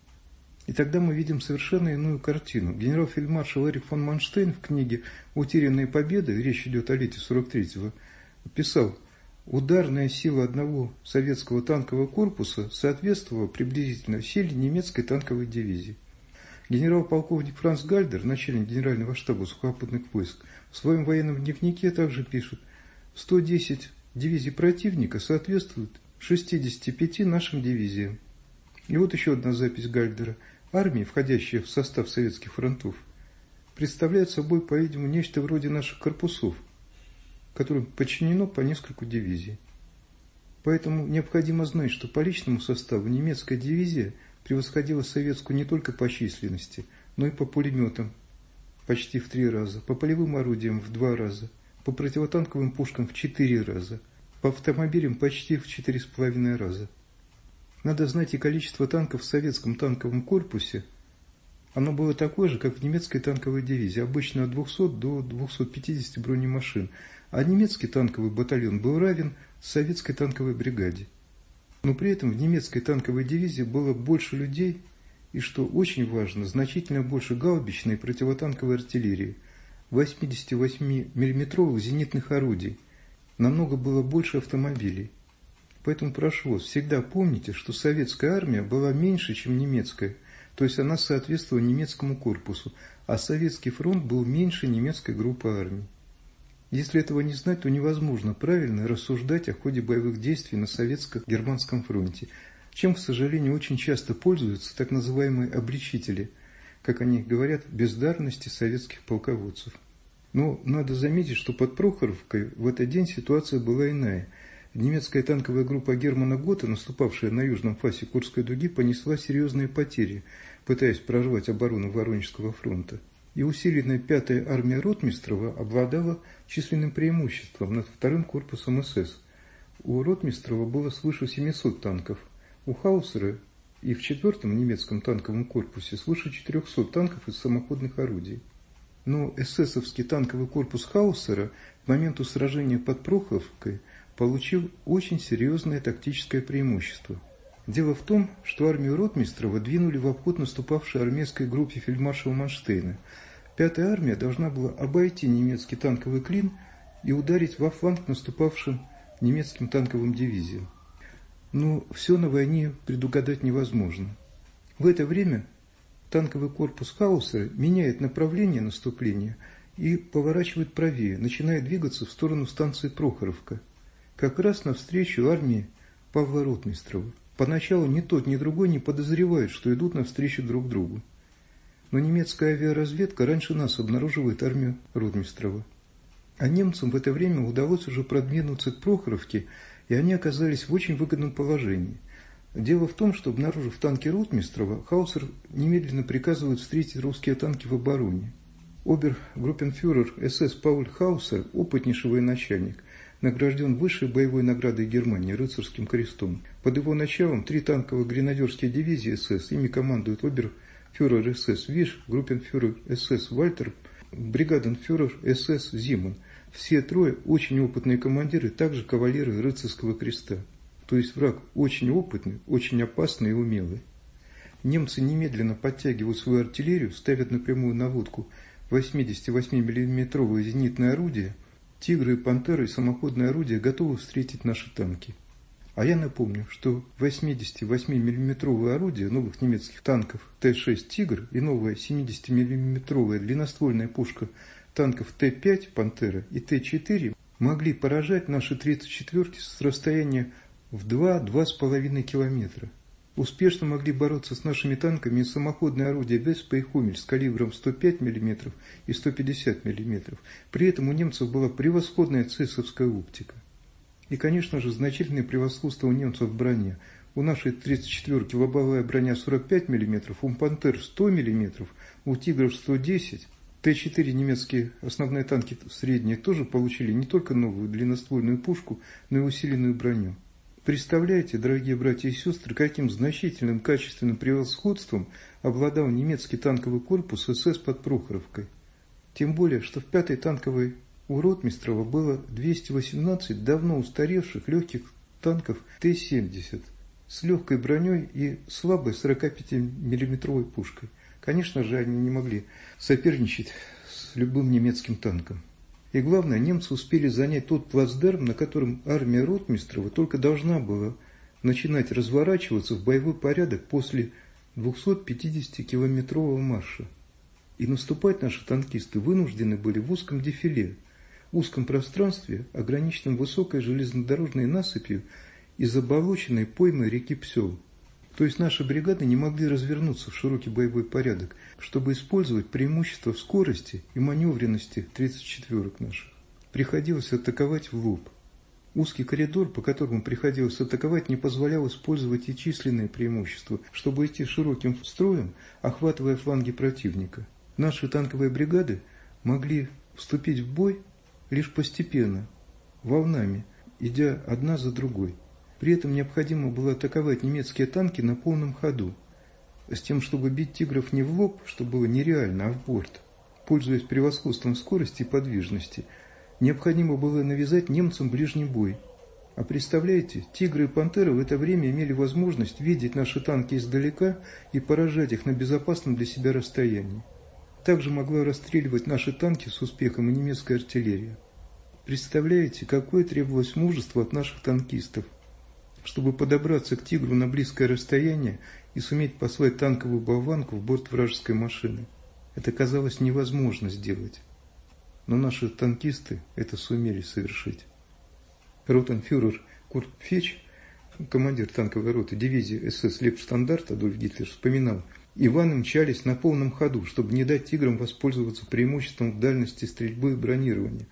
И тогда мы видим совершенно иную картину. Генерал-фельдмаршал Эрих фон Манштейн в книге «Утерянные победы», речь идет о лете сорок третьего, писал: ударная сила одного советского танкового корпуса соответствовала приблизительно силе немецкой танковой дивизии. Генерал-полковник Франц Гальдер, начальник генерального штаба сухопутных войск, в своем военном дневнике также пишет: сто десять дивизий противника соответствуют шестидесяти пяти нашим дивизиям. И вот еще одна запись Гальдера. Армии, входящие в состав советских фронтов, представляет собой, по-видимому, нечто вроде наших корпусов, которым подчинено по нескольку дивизий. Поэтому необходимо знать, что по личному составу немецкая дивизия превосходила советскую не только по численности, но и по пулеметам почти в три раза, по полевым орудиям в два раза, по противотанковым пушкам в четыре раза, по автомобилям почти в четыре с половиной раза. Надо знать и количество танков в советском танковом корпусе. Оно было такое же, как в немецкой танковой дивизии, обычно от двухсот до двухсот пятидесяти бронемашин, а немецкий танковый батальон был равен советской танковой бригаде. Но при этом в немецкой танковой дивизии было больше людей и, что очень важно, значительно больше гаубичной и противотанковой артиллерии, восьмидесятивосьмимиллиметровых зенитных орудий, намного было больше автомобилей. Поэтому прошу вас, всегда помните, что советская армия была меньше, чем немецкая, то есть она соответствовала немецкому корпусу, а Советский фронт был меньше немецкой группы армий. Если этого не знать, то невозможно правильно рассуждать о ходе боевых действий на советско-германском фронте, чем, к сожалению, очень часто пользуются так называемые обличители, как они говорят, бездарности советских полководцев. Но надо заметить, что под Прохоровкой в этот день ситуация была иная. Немецкая танковая группа Германа Готта, наступавшая на южном фасе Курской дуги, понесла серьезные потери, пытаясь прорвать оборону Воронежского фронта. И усиленная пятая армия Ротмистрова обладала численным преимуществом над вторым корпусом СС. У Ротмистрова было свыше семисот танков, у Хаусера и в четвертом немецком танковом корпусе свыше четырехсот танков из самоходных орудий. Но эсэсовский танковый корпус Хаусера к моменту сражения под Прохоровкой получил очень серьезное тактическое преимущество. Дело в том, что армию Ротмистрова двинули в обход наступавшей армейской группе фельдмаршала Манштейна. Пятая армия должна была обойти немецкий танковый клин и ударить во фланг наступавшим немецким танковым дивизиям. Но все на войне предугадать невозможно. В это время танковый корпус Хаусера меняет направление наступления и поворачивает правее, начиная двигаться в сторону станции Прохоровка, как раз навстречу армии Павла Ротмистрова. Поначалу ни тот, ни другой не подозревают, что идут навстречу друг другу. Но немецкая авиаразведка раньше нас обнаруживает армию Ротмистрова. А немцам в это время удалось уже продвинуться к Прохоровке, и они оказались в очень выгодном положении. Дело в том, что, обнаружив танки Ротмистрова, Хаусер немедленно приказывает встретить русские танки в обороне. Обер-группенфюрер СС Пауль Хаусер, опытнейший военачальник, награжден высшей боевой наградой Германии рыцарским крестом. Под его началом три танковые гренадерские дивизии СС, ими командует оберфюрер СС Виш, группенфюрер СС Вальтер, бригаденфюрер СС Зиман. Все трое очень опытные командиры, также кавалеры рыцарского креста. То есть враг очень опытный, очень опасный и умелый. Немцы немедленно подтягивают свою артиллерию, ставят на прямую наводку восьмидесятивосьмимиллиметровые зенитные орудия. Тигры и пантеры и самоходные орудия готовы встретить наши танки. А я напомню, что восьмидесятивосьмимиллиметровые орудия новых немецких танков Т шесть «Тигр» и новая семидесятимиллиметровая длинноствольная пушка танков Т пять «Пантера» и Т четыре могли поражать наши тридцать четвёрки с расстояния в два-два с половиной километра. Успешно могли бороться с нашими танками и самоходные орудия Веспа и Хумель с калибром сто пять миллиметров и сто пятьдесят миллиметров. При этом у немцев была превосходная цесовская оптика. И, конечно же, значительное превосходство у немцев в броне. У нашей тридцать четвёрки лобовая броня сорок пять миллиметров, у Пантер сто миллиметров, у Тигров сто десять. Т четыре немецкие основные танки средние тоже получили не только новую длинноствольную пушку, но и усиленную броню. Представляете, дорогие братья и сестры, каким значительным качественным превосходством обладал немецкий танковый корпус СС под Прохоровкой. Тем более, что в пятой танковой у Ротмистрова было двести восемнадцать давно устаревших легких танков Т семьдесят с легкой броней и слабой сорокапятимиллиметровой пушкой. Конечно же, они не могли соперничать с любым немецким танком. И главное, немцы успели занять тот плацдарм, на котором армия Ротмистрова только должна была начинать разворачиваться в боевой порядок после двухсотпятидесятикилометрового марша. И наступать наши танкисты вынуждены были в узком дефиле, узком пространстве, ограниченном высокой железнодорожной насыпью и заболоченной поймой реки Псел. То есть наши бригады не могли развернуться в широкий боевой порядок, чтобы использовать преимущество в скорости и маневренности тридцать четвёрок наших. Приходилось атаковать в лоб. Узкий коридор, по которому приходилось атаковать, не позволял использовать и численные преимущества, чтобы идти широким строем, охватывая фланги противника. Наши танковые бригады могли вступить в бой лишь постепенно, волнами, идя одна за другой. При этом необходимо было атаковать немецкие танки на полном ходу, с тем, чтобы бить тигров не в лоб, что было нереально, а в борт. Пользуясь превосходством скорости и подвижности, необходимо было навязать немцам ближний бой. А представляете, тигры и пантеры в это время имели возможность видеть наши танки издалека и поражать их на безопасном для себя расстоянии. Также могла расстреливать наши танки с успехом и немецкая артиллерия. Представляете, какое требовалось мужество от наших танкистов, чтобы подобраться к тигру на близкое расстояние и суметь послать танковую болванку в борт вражеской машины. Это казалось невозможно сделать. Но наши танкисты это сумели совершить. Ротенфюрер Курт Феч, командир танковой роты дивизии СС Лейбштандарт Адольф Гитлер, вспоминал: «Иваны мчались на полном ходу, чтобы не дать тиграм воспользоваться преимуществом в дальности стрельбы и бронирования.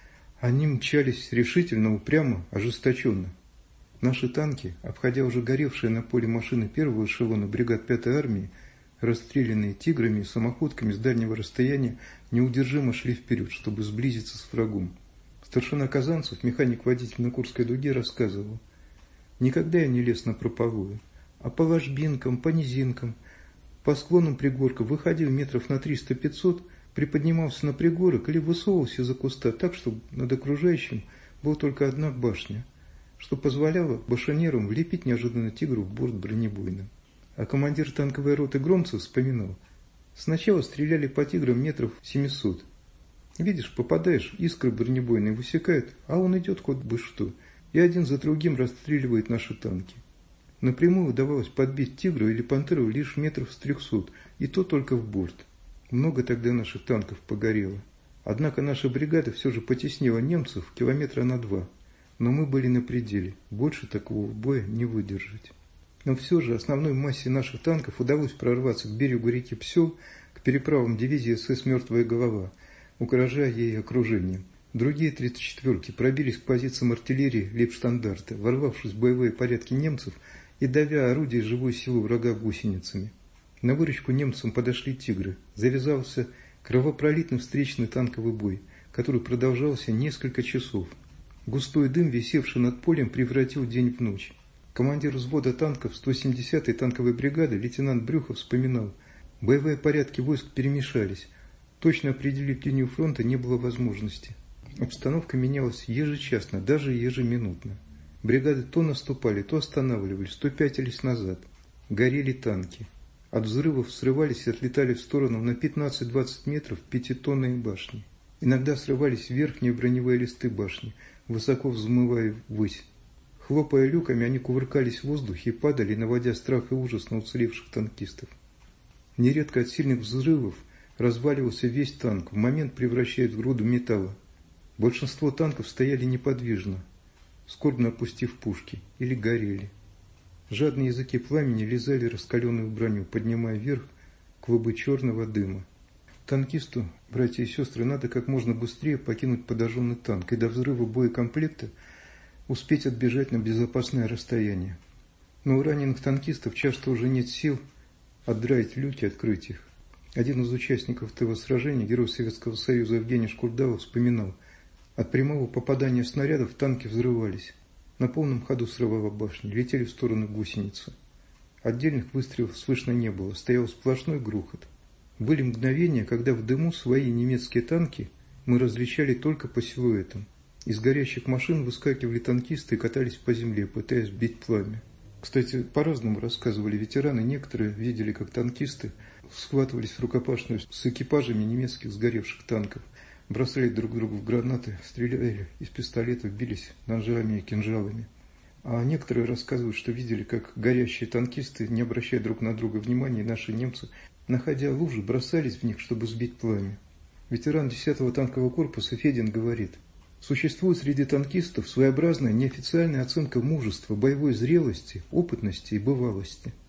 Они мчались решительно, упрямо, ожесточенно. Наши танки, обходя уже горевшие на поле машины первого эшелона бригад пятой армии, расстрелянные тиграми и самоходками с дальнего расстояния, неудержимо шли вперед, чтобы сблизиться с врагом. Старшина Казанцев, механик-водитель на Курской дуге, рассказывал: «Никогда я не лез на прополую, а по ложбинкам, по низинкам, по склонам пригорка выходил метров на триста-пятьсот, приподнимался на пригорок или высовывался из-за куста так, чтобы над окружающим была только одна башня, что позволяло башенерам влепить неожиданно тигру в борт бронебойным». А командир танковой роты Громцев вспоминал: «Сначала стреляли по тиграм метров семьсот. Видишь, попадаешь, искры бронебойные высекают, а он идет хоть бы что, и один за другим расстреливает наши танки. Напрямую удавалось подбить тигра или пантеру лишь метров с трехсот, и то только в борт. Много тогда наших танков погорело. Однако наша бригада все же потеснила немцев километра на два. Но мы были на пределе, больше такого боя не выдержать. Но все же основной массе наших танков удалось прорваться к берегу реки Псел, к переправам дивизии СС «Мертвая голова», угрожая ей окружением. Другие тридцать четвёрки пробились к позициям артиллерии Лейбштандарта, ворвавшись в боевые порядки немцев и давя орудия живой силы врага гусеницами. На выручку немцам подошли тигры. Завязался кровопролитный встречный танковый бой, который продолжался несколько часов. Густой дым, висевший над полем, превратил день в ночь. Командир взвода танков сто семидесятой танковой бригады лейтенант Брюхов вспоминал: «Боевые порядки войск перемешались. Точно определить линию фронта не было возможности. Обстановка менялась ежечасно, даже ежеминутно. Бригады то наступали, то останавливались, то пятились назад. Горели танки. От взрывов срывались и отлетали в сторону на пятнадцать-двадцать метров пятитонные башни. Иногда срывались верхние броневые листы башни, высоко взмывая ввысь. Хлопая люками, они кувыркались в воздухе и падали, наводя страх и ужас на уцелевших танкистов. Нередко от сильных взрывов разваливался весь танк, в момент превращаясь в груду металла. Большинство танков стояли неподвижно, скорбно опустив пушки, или горели. Жадные языки пламени лизали раскаленную броню, поднимая вверх клубы черного дыма. Танкисту, братья и сестры, надо как можно быстрее покинуть подожженный танк и до взрыва боекомплекта успеть отбежать на безопасное расстояние. Но у раненых танкистов часто уже нет сил отдраить люки и открыть их. Один из участников того сражения, герой Советского Союза Евгений Шкурдалов, вспоминал: от прямого попадания снарядов танки взрывались. На полном ходу срывала башни, летели в сторону гусеницы. Отдельных выстрелов слышно не было, стоял сплошной грохот. Были мгновения, когда в дыму свои немецкие танки мы различали только по силуэтам. Из горящих машин выскакивали танкисты и катались по земле, пытаясь сбить пламя. Кстати, по-разному рассказывали ветераны. Некоторые видели, как танкисты схватывались в рукопашную с экипажами немецких сгоревших танков, бросали друг другу в гранаты, стреляли из пистолетов, бились ножами и кинжалами. А некоторые рассказывают, что видели, как горящие танкисты, не обращая друг на друга внимания, наши немцы, находя лужи, бросались в них, чтобы сбить пламя. Ветеран десятого танкового корпуса Федин говорит: существует среди танкистов своеобразная неофициальная оценка мужества, боевой зрелости, опытности и бывалости.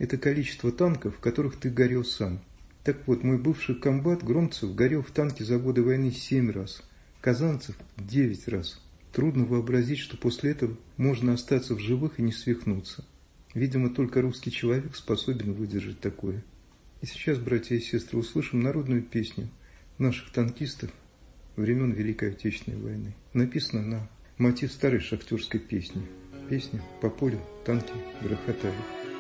это количество танков, в которых ты горел сам. Так вот, мой бывший комбат Громцев горел в танке за годы войны семь раз, Казанцев девять раз. Трудно вообразить, что после этого можно остаться в живых и не свихнуться. Видимо, только русский человек способен выдержать такое. И сейчас, братья и сестры, услышим народную песню наших танкистов времен Великой Отечественной войны. Написано на мотив старой шахтерской песни. Песня «По полю танки грохотали».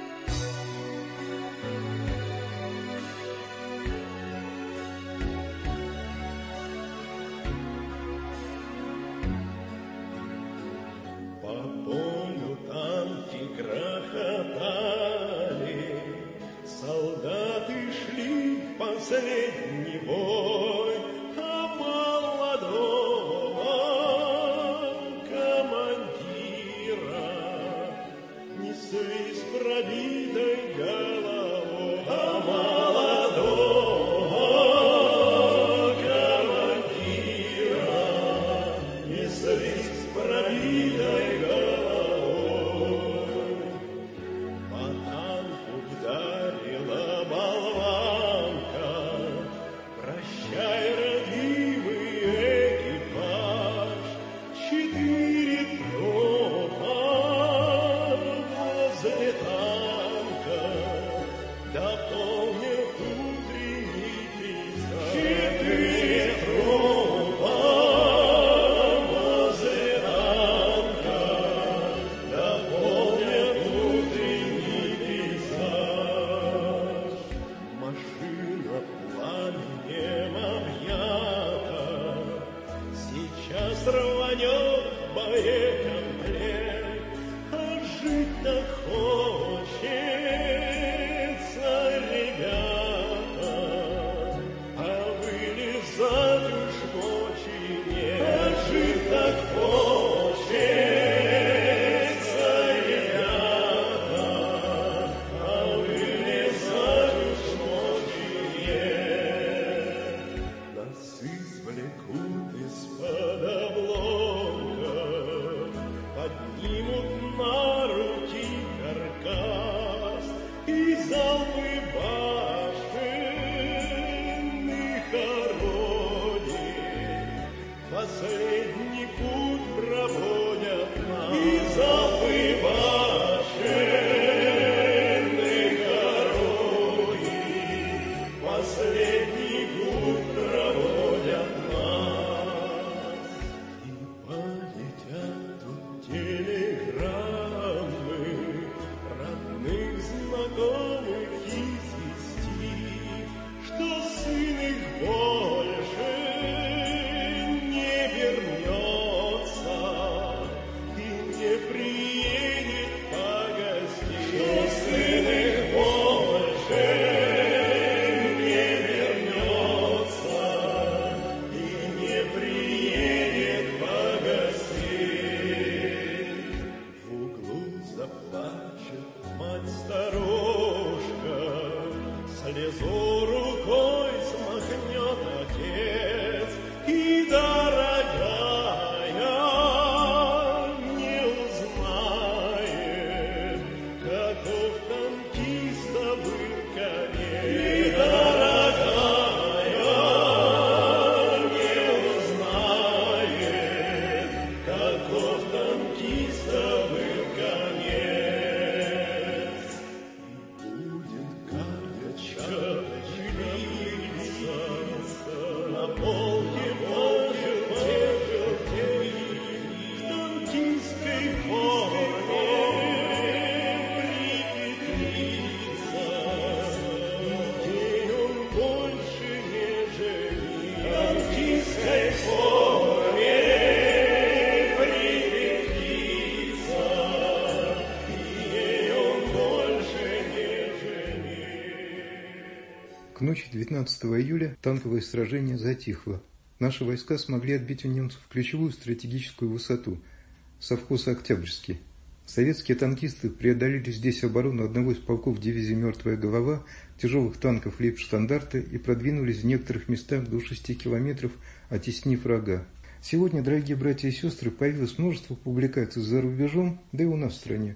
К ночи девятнадцатого июля танковое сражение затихло. Наши войска смогли отбить у немцев ключевую стратегическую высоту – совхоз Октябрьский. Советские танкисты преодолели здесь оборону одного из полков дивизии «Мертвая голова», тяжелых танков «Лейбштандарта» и продвинулись в некоторых местах до шести километров, оттеснив врага. Сегодня, дорогие братья и сестры, появилось множество публикаций за рубежом, да и у нас в стране,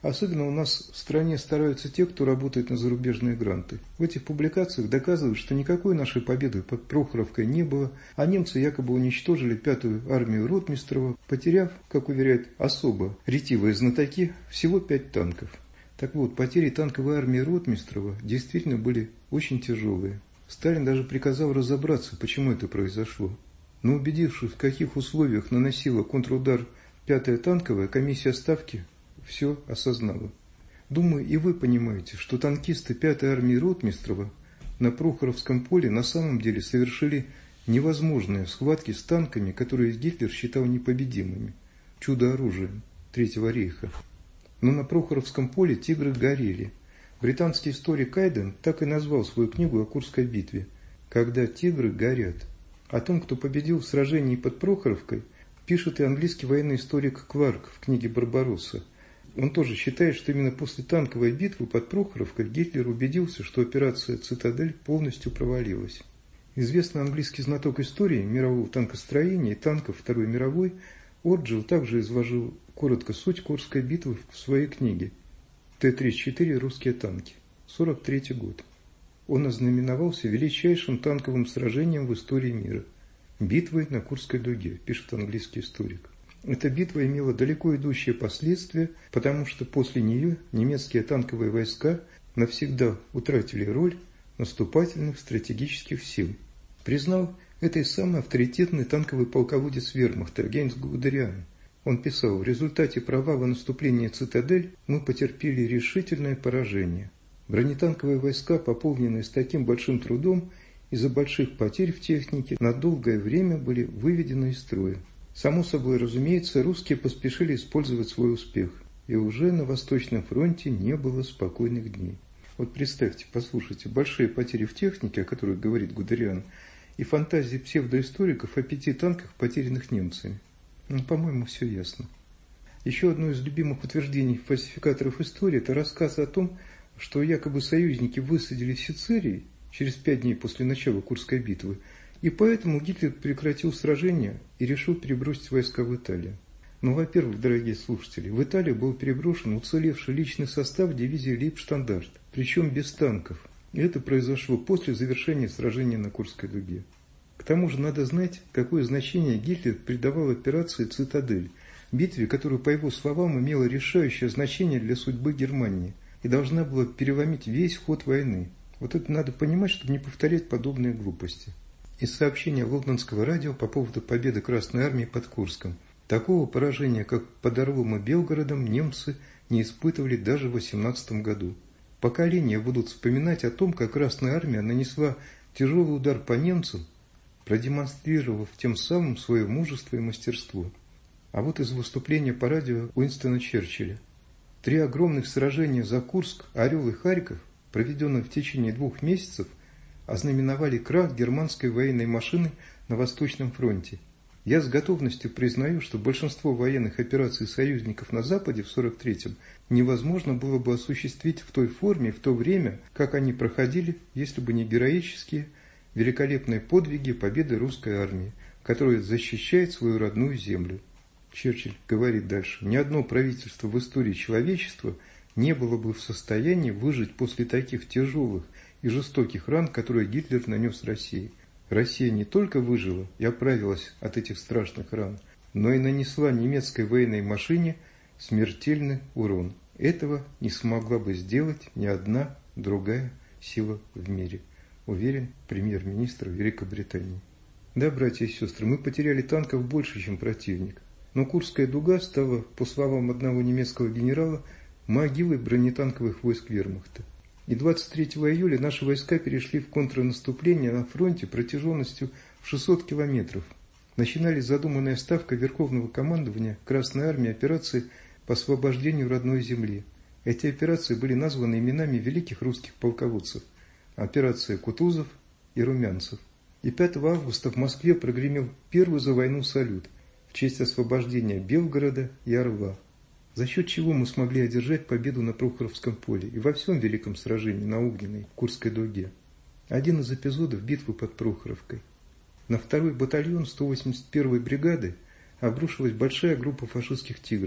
Особенно у нас в стране стараются те, кто работает на зарубежные гранты. В этих публикациях доказывают, что никакой нашей победы под Прохоровкой не было, а немцы якобы уничтожили пятую армию Ротмистрова, потеряв, как уверяют особо ретивые знатоки, всего пять танков. Так вот, потери танковой армии Ротмистрова действительно были очень тяжелые. Сталин даже приказал разобраться, почему это произошло. Но убедившись, в каких условиях наносила контрудар пятая танковая, комиссия Ставки все осознала. Думаю, и вы понимаете, что танкисты пятой армии Ротмистрова на Прохоровском поле на самом деле совершили невозможные в схватке с танками, которые Гитлер считал непобедимыми, чудо-оружием Третьего рейха. Но на Прохоровском поле тигры горели. Британский историк Айден так и назвал свою книгу о Курской битве «Когда тигры горят». О том, кто победил в сражении под Прохоровкой, пишет и английский военный историк Кларк в книге «Барбаросса». Он тоже считает, что именно после танковой битвы под Прохоровкой Гитлер убедился, что операция «Цитадель» полностью провалилась. Известный английский знаток истории мирового танкостроения и танков Второй мировой Орджил также изложил коротко суть Курской битвы в своей книге Т тридцать четыре «Русские танки», сорок третий год. Он ознаменовался величайшим танковым сражением в истории мира – битвой на Курской дуге, пишет английский историк. Эта битва имела далеко идущие последствия, потому что после нее немецкие танковые войска навсегда утратили роль наступательных стратегических сил. Признал это и самый авторитетный танковый полководец вермахта Гейнс Гудериан. Он писал: «В результате провала наступления «Цитадель» мы потерпели решительное поражение. Бронетанковые войска, пополненные с таким большим трудом, из-за больших потерь в технике, на долгое время были выведены из строя. Само собой разумеется, русские поспешили использовать свой успех, и уже на Восточном фронте не было спокойных дней». Вот представьте, послушайте, большие потери в технике, о которых говорит Гудериан, и фантазии псевдоисториков о пяти танках, потерянных немцами. Ну, по-моему, все ясно. Еще одно из любимых утверждений фальсификаторов истории – это рассказ о том, что якобы союзники высадили в Сицилии через пять дней после начала Курской битвы, и поэтому Гитлер прекратил сражение и решил перебросить войска в Италию. Ну, во-первых, дорогие слушатели, в Италию был переброшен уцелевший личный состав дивизии Лейбштандарт, причем без танков. И это произошло после завершения сражения на Курской дуге. К тому же надо знать, какое значение Гитлер придавал операции «Цитадель», битве, которая, по его словам, имела решающее значение для судьбы Германии и должна была переломить весь ход войны. Вот это надо понимать, чтобы не повторять подобные глупости. Из сообщения лондонского радио по поводу победы Красной Армии под Курском. Такого поражения, как под Орлом и Белгородом, немцы не испытывали даже в восемнадцатом году. Поколения будут вспоминать о том, как Красная Армия нанесла тяжелый удар по немцам, продемонстрировав тем самым свое мужество и мастерство. А вот из выступления по радио Уинстона Черчилля. Три огромных сражения за Курск, Орел и Харьков, проведенных в течение двух месяцев, ознаменовали крах германской военной машины на Восточном фронте. Я с готовностью признаю, что большинство военных операций союзников на Западе в сорок третьем невозможно было бы осуществить в той форме, в то время, как они проходили, если бы не героические, великолепные подвиги победы русской армии, которая защищает свою родную землю. Черчилль говорит дальше: «Ни одно правительство в истории человечества не было бы в состоянии выжить после таких тяжелых и жестоких ран, которые Гитлер нанес России. Россия не только выжила и оправилась от этих страшных ран, но и нанесла немецкой военной машине смертельный урон. Этого не смогла бы сделать ни одна другая сила в мире», уверен премьер-министр Великобритании. Да, братья и сестры, мы потеряли танков больше, чем противник. Но Курская дуга стала, по словам одного немецкого генерала, могилой бронетанковых войск вермахта. И двадцать третьего июля наши войска перешли в контрнаступление на фронте протяженностью в шестьсот километров. Начинались задуманная ставка Верховного командования Красной Армии операции по освобождению родной земли. Эти операции были названы именами великих русских полководцев: операция Кутузов и Румянцев. И пятого августа в Москве прогремел первый за войну салют в честь освобождения Белгорода и Орла, за счет чего мы смогли одержать победу на Прохоровском поле и во всем великом сражении на Огненной Курской дуге. Один из эпизодов битвы под Прохоровкой. На второй батальон сто восемьдесят первой бригады обрушилась большая группа фашистских «Тигров».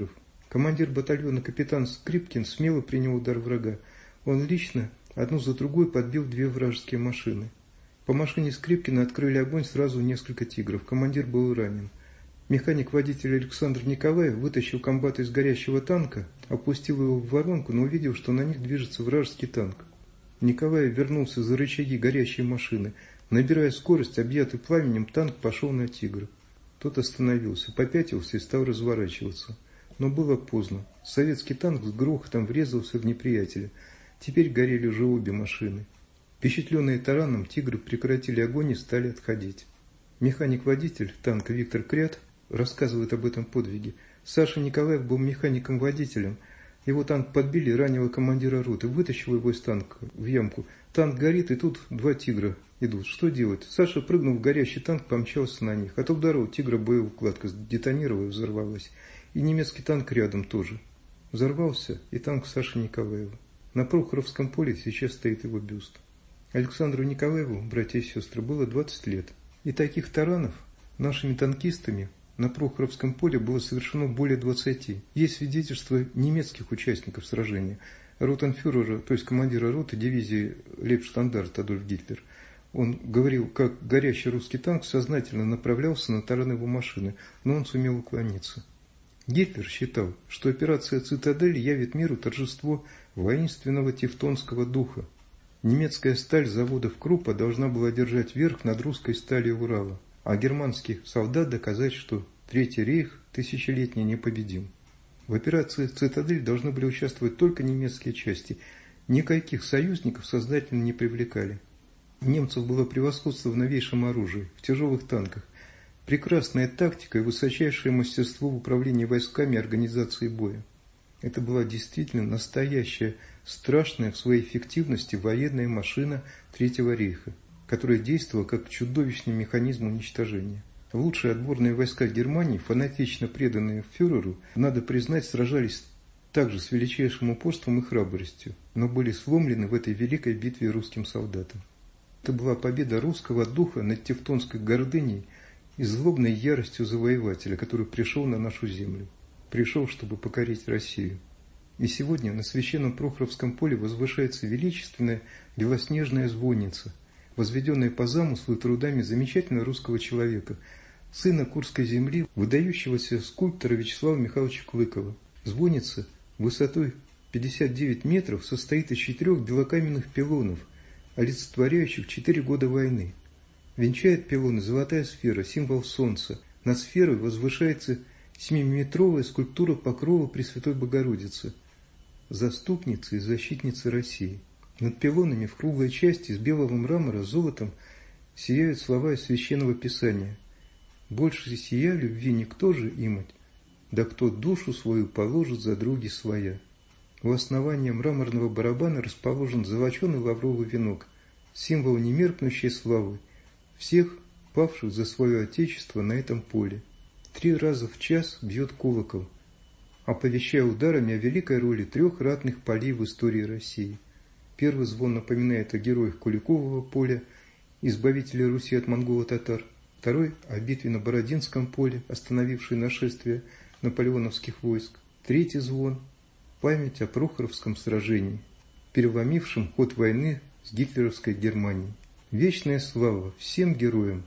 Командир батальона капитан Скрипкин смело принял удар врага. Он лично одну за другой подбил две вражеские машины. По машине Скрипкина открыли огонь сразу несколько «Тигров». Командир был ранен. Механик-водитель Александр Николаев вытащил комбата из горящего танка, опустил его в воронку, но увидел, что на них движется вражеский танк. Николаев вернулся за рычаги горящей машины. Набирая скорость, объятый пламенем, танк пошел на «Тигра». Тот остановился, попятился и стал разворачиваться. Но было поздно. Советский танк с грохотом врезался в неприятеля. Теперь горели уже обе машины. Впечатленные тараном, «Тигры» прекратили огонь и стали отходить. Механик-водитель танка Виктор Крят рассказывает об этом подвиге. Саша Николаев был механиком-водителем. Его танк подбили, ранило командира роты, вытащил его из танка в ямку. Танк горит, и тут два «Тигра» идут. Что делать? Саша, прыгнув в горящий танк, помчался на них. От удара у «Тигра» боеукладка детонировала и взорвалась. И немецкий танк рядом тоже. Взорвался и танк Саши Николаева. На Прохоровском поле сейчас стоит его бюст. Александру Николаеву, братья и сестры, было двадцать лет. И таких таранов нашими танкистами на Прохоровском поле было совершено более двадцати. Есть свидетельства немецких участников сражения. Ротенфюрера, то есть командира роты дивизии Лейбштандарт Адольф Гитлер. Он говорил, как горящий русский танк сознательно направлялся на таран его машины, но он сумел уклониться. Гитлер считал, что операция «Цитадель» явит миру торжество воинственного тевтонского духа. Немецкая сталь заводов Круппа должна была держать верх над русской сталью Урала, а германский солдат доказать, что Третий рейх тысячелетний непобедим. В операции «Цитадель» должны были участвовать только немецкие части. Никаких союзников сознательно не привлекали. У немцев было превосходство в новейшем оружии, в тяжелых танках, прекрасная тактика и высочайшее мастерство в управлении войсками и организации боя. Это была действительно настоящая, страшная в своей эффективности военная машина Третьего рейха, которая действовала как чудовищный механизм уничтожения. Лучшие отборные войска Германии, фанатично преданные фюреру, надо признать, сражались также с величайшим упорством и храбростью, но были сломлены в этой великой битве русским солдатам. Это была победа русского духа над тевтонской гордыней и злобной яростью завоевателя, который пришел на нашу землю. Пришел, чтобы покорить Россию. И сегодня на священном Прохоровском поле возвышается величественная белоснежная звонница, возведенная по замыслу и трудами замечательного русского человека, сына Курской земли, выдающегося скульптора Вячеслава Михайловича Клыкова. Звонница высотой пятьдесят девять метров состоит из четырех белокаменных пилонов, олицетворяющих четыре года войны. Венчает пилоны золотая сфера, символ солнца. Над сферой возвышается семиметровая скульптура покрова Пресвятой Богородицы, заступницы и защитницы России. Над пилонами в круглой части из белого мрамора золотом сияют слова из Священного Писания. «Больше сия любви никто же имать, да кто душу свою положит за други своя». У основания мраморного барабана расположен золоченый лавровый венок, символ немеркнущей славы всех, павших за свое Отечество на этом поле. Три раза в час бьет колокол, оповещая ударами о великой роли трех ратных полей в истории России. Первый звон напоминает о героях Куликового поля, избавителе Руси от монголо-татар. Второй – о битве на Бородинском поле, остановившей нашествие наполеоновских войск. Третий звон – память о Прохоровском сражении, переломившем ход войны с гитлеровской Германией. Вечная слава всем героям,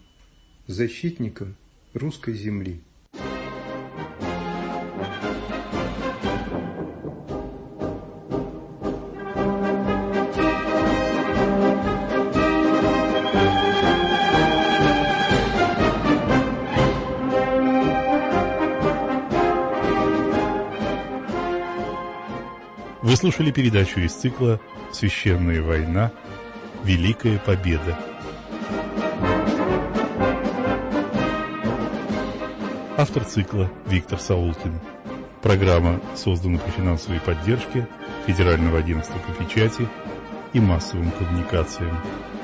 защитникам русской земли. Вы слушали передачу из цикла «Священная война. Великая победа». Автор цикла Виктор Саулкин. Программа создана при финансовой поддержке Федерального агентства по печати и массовым коммуникациям.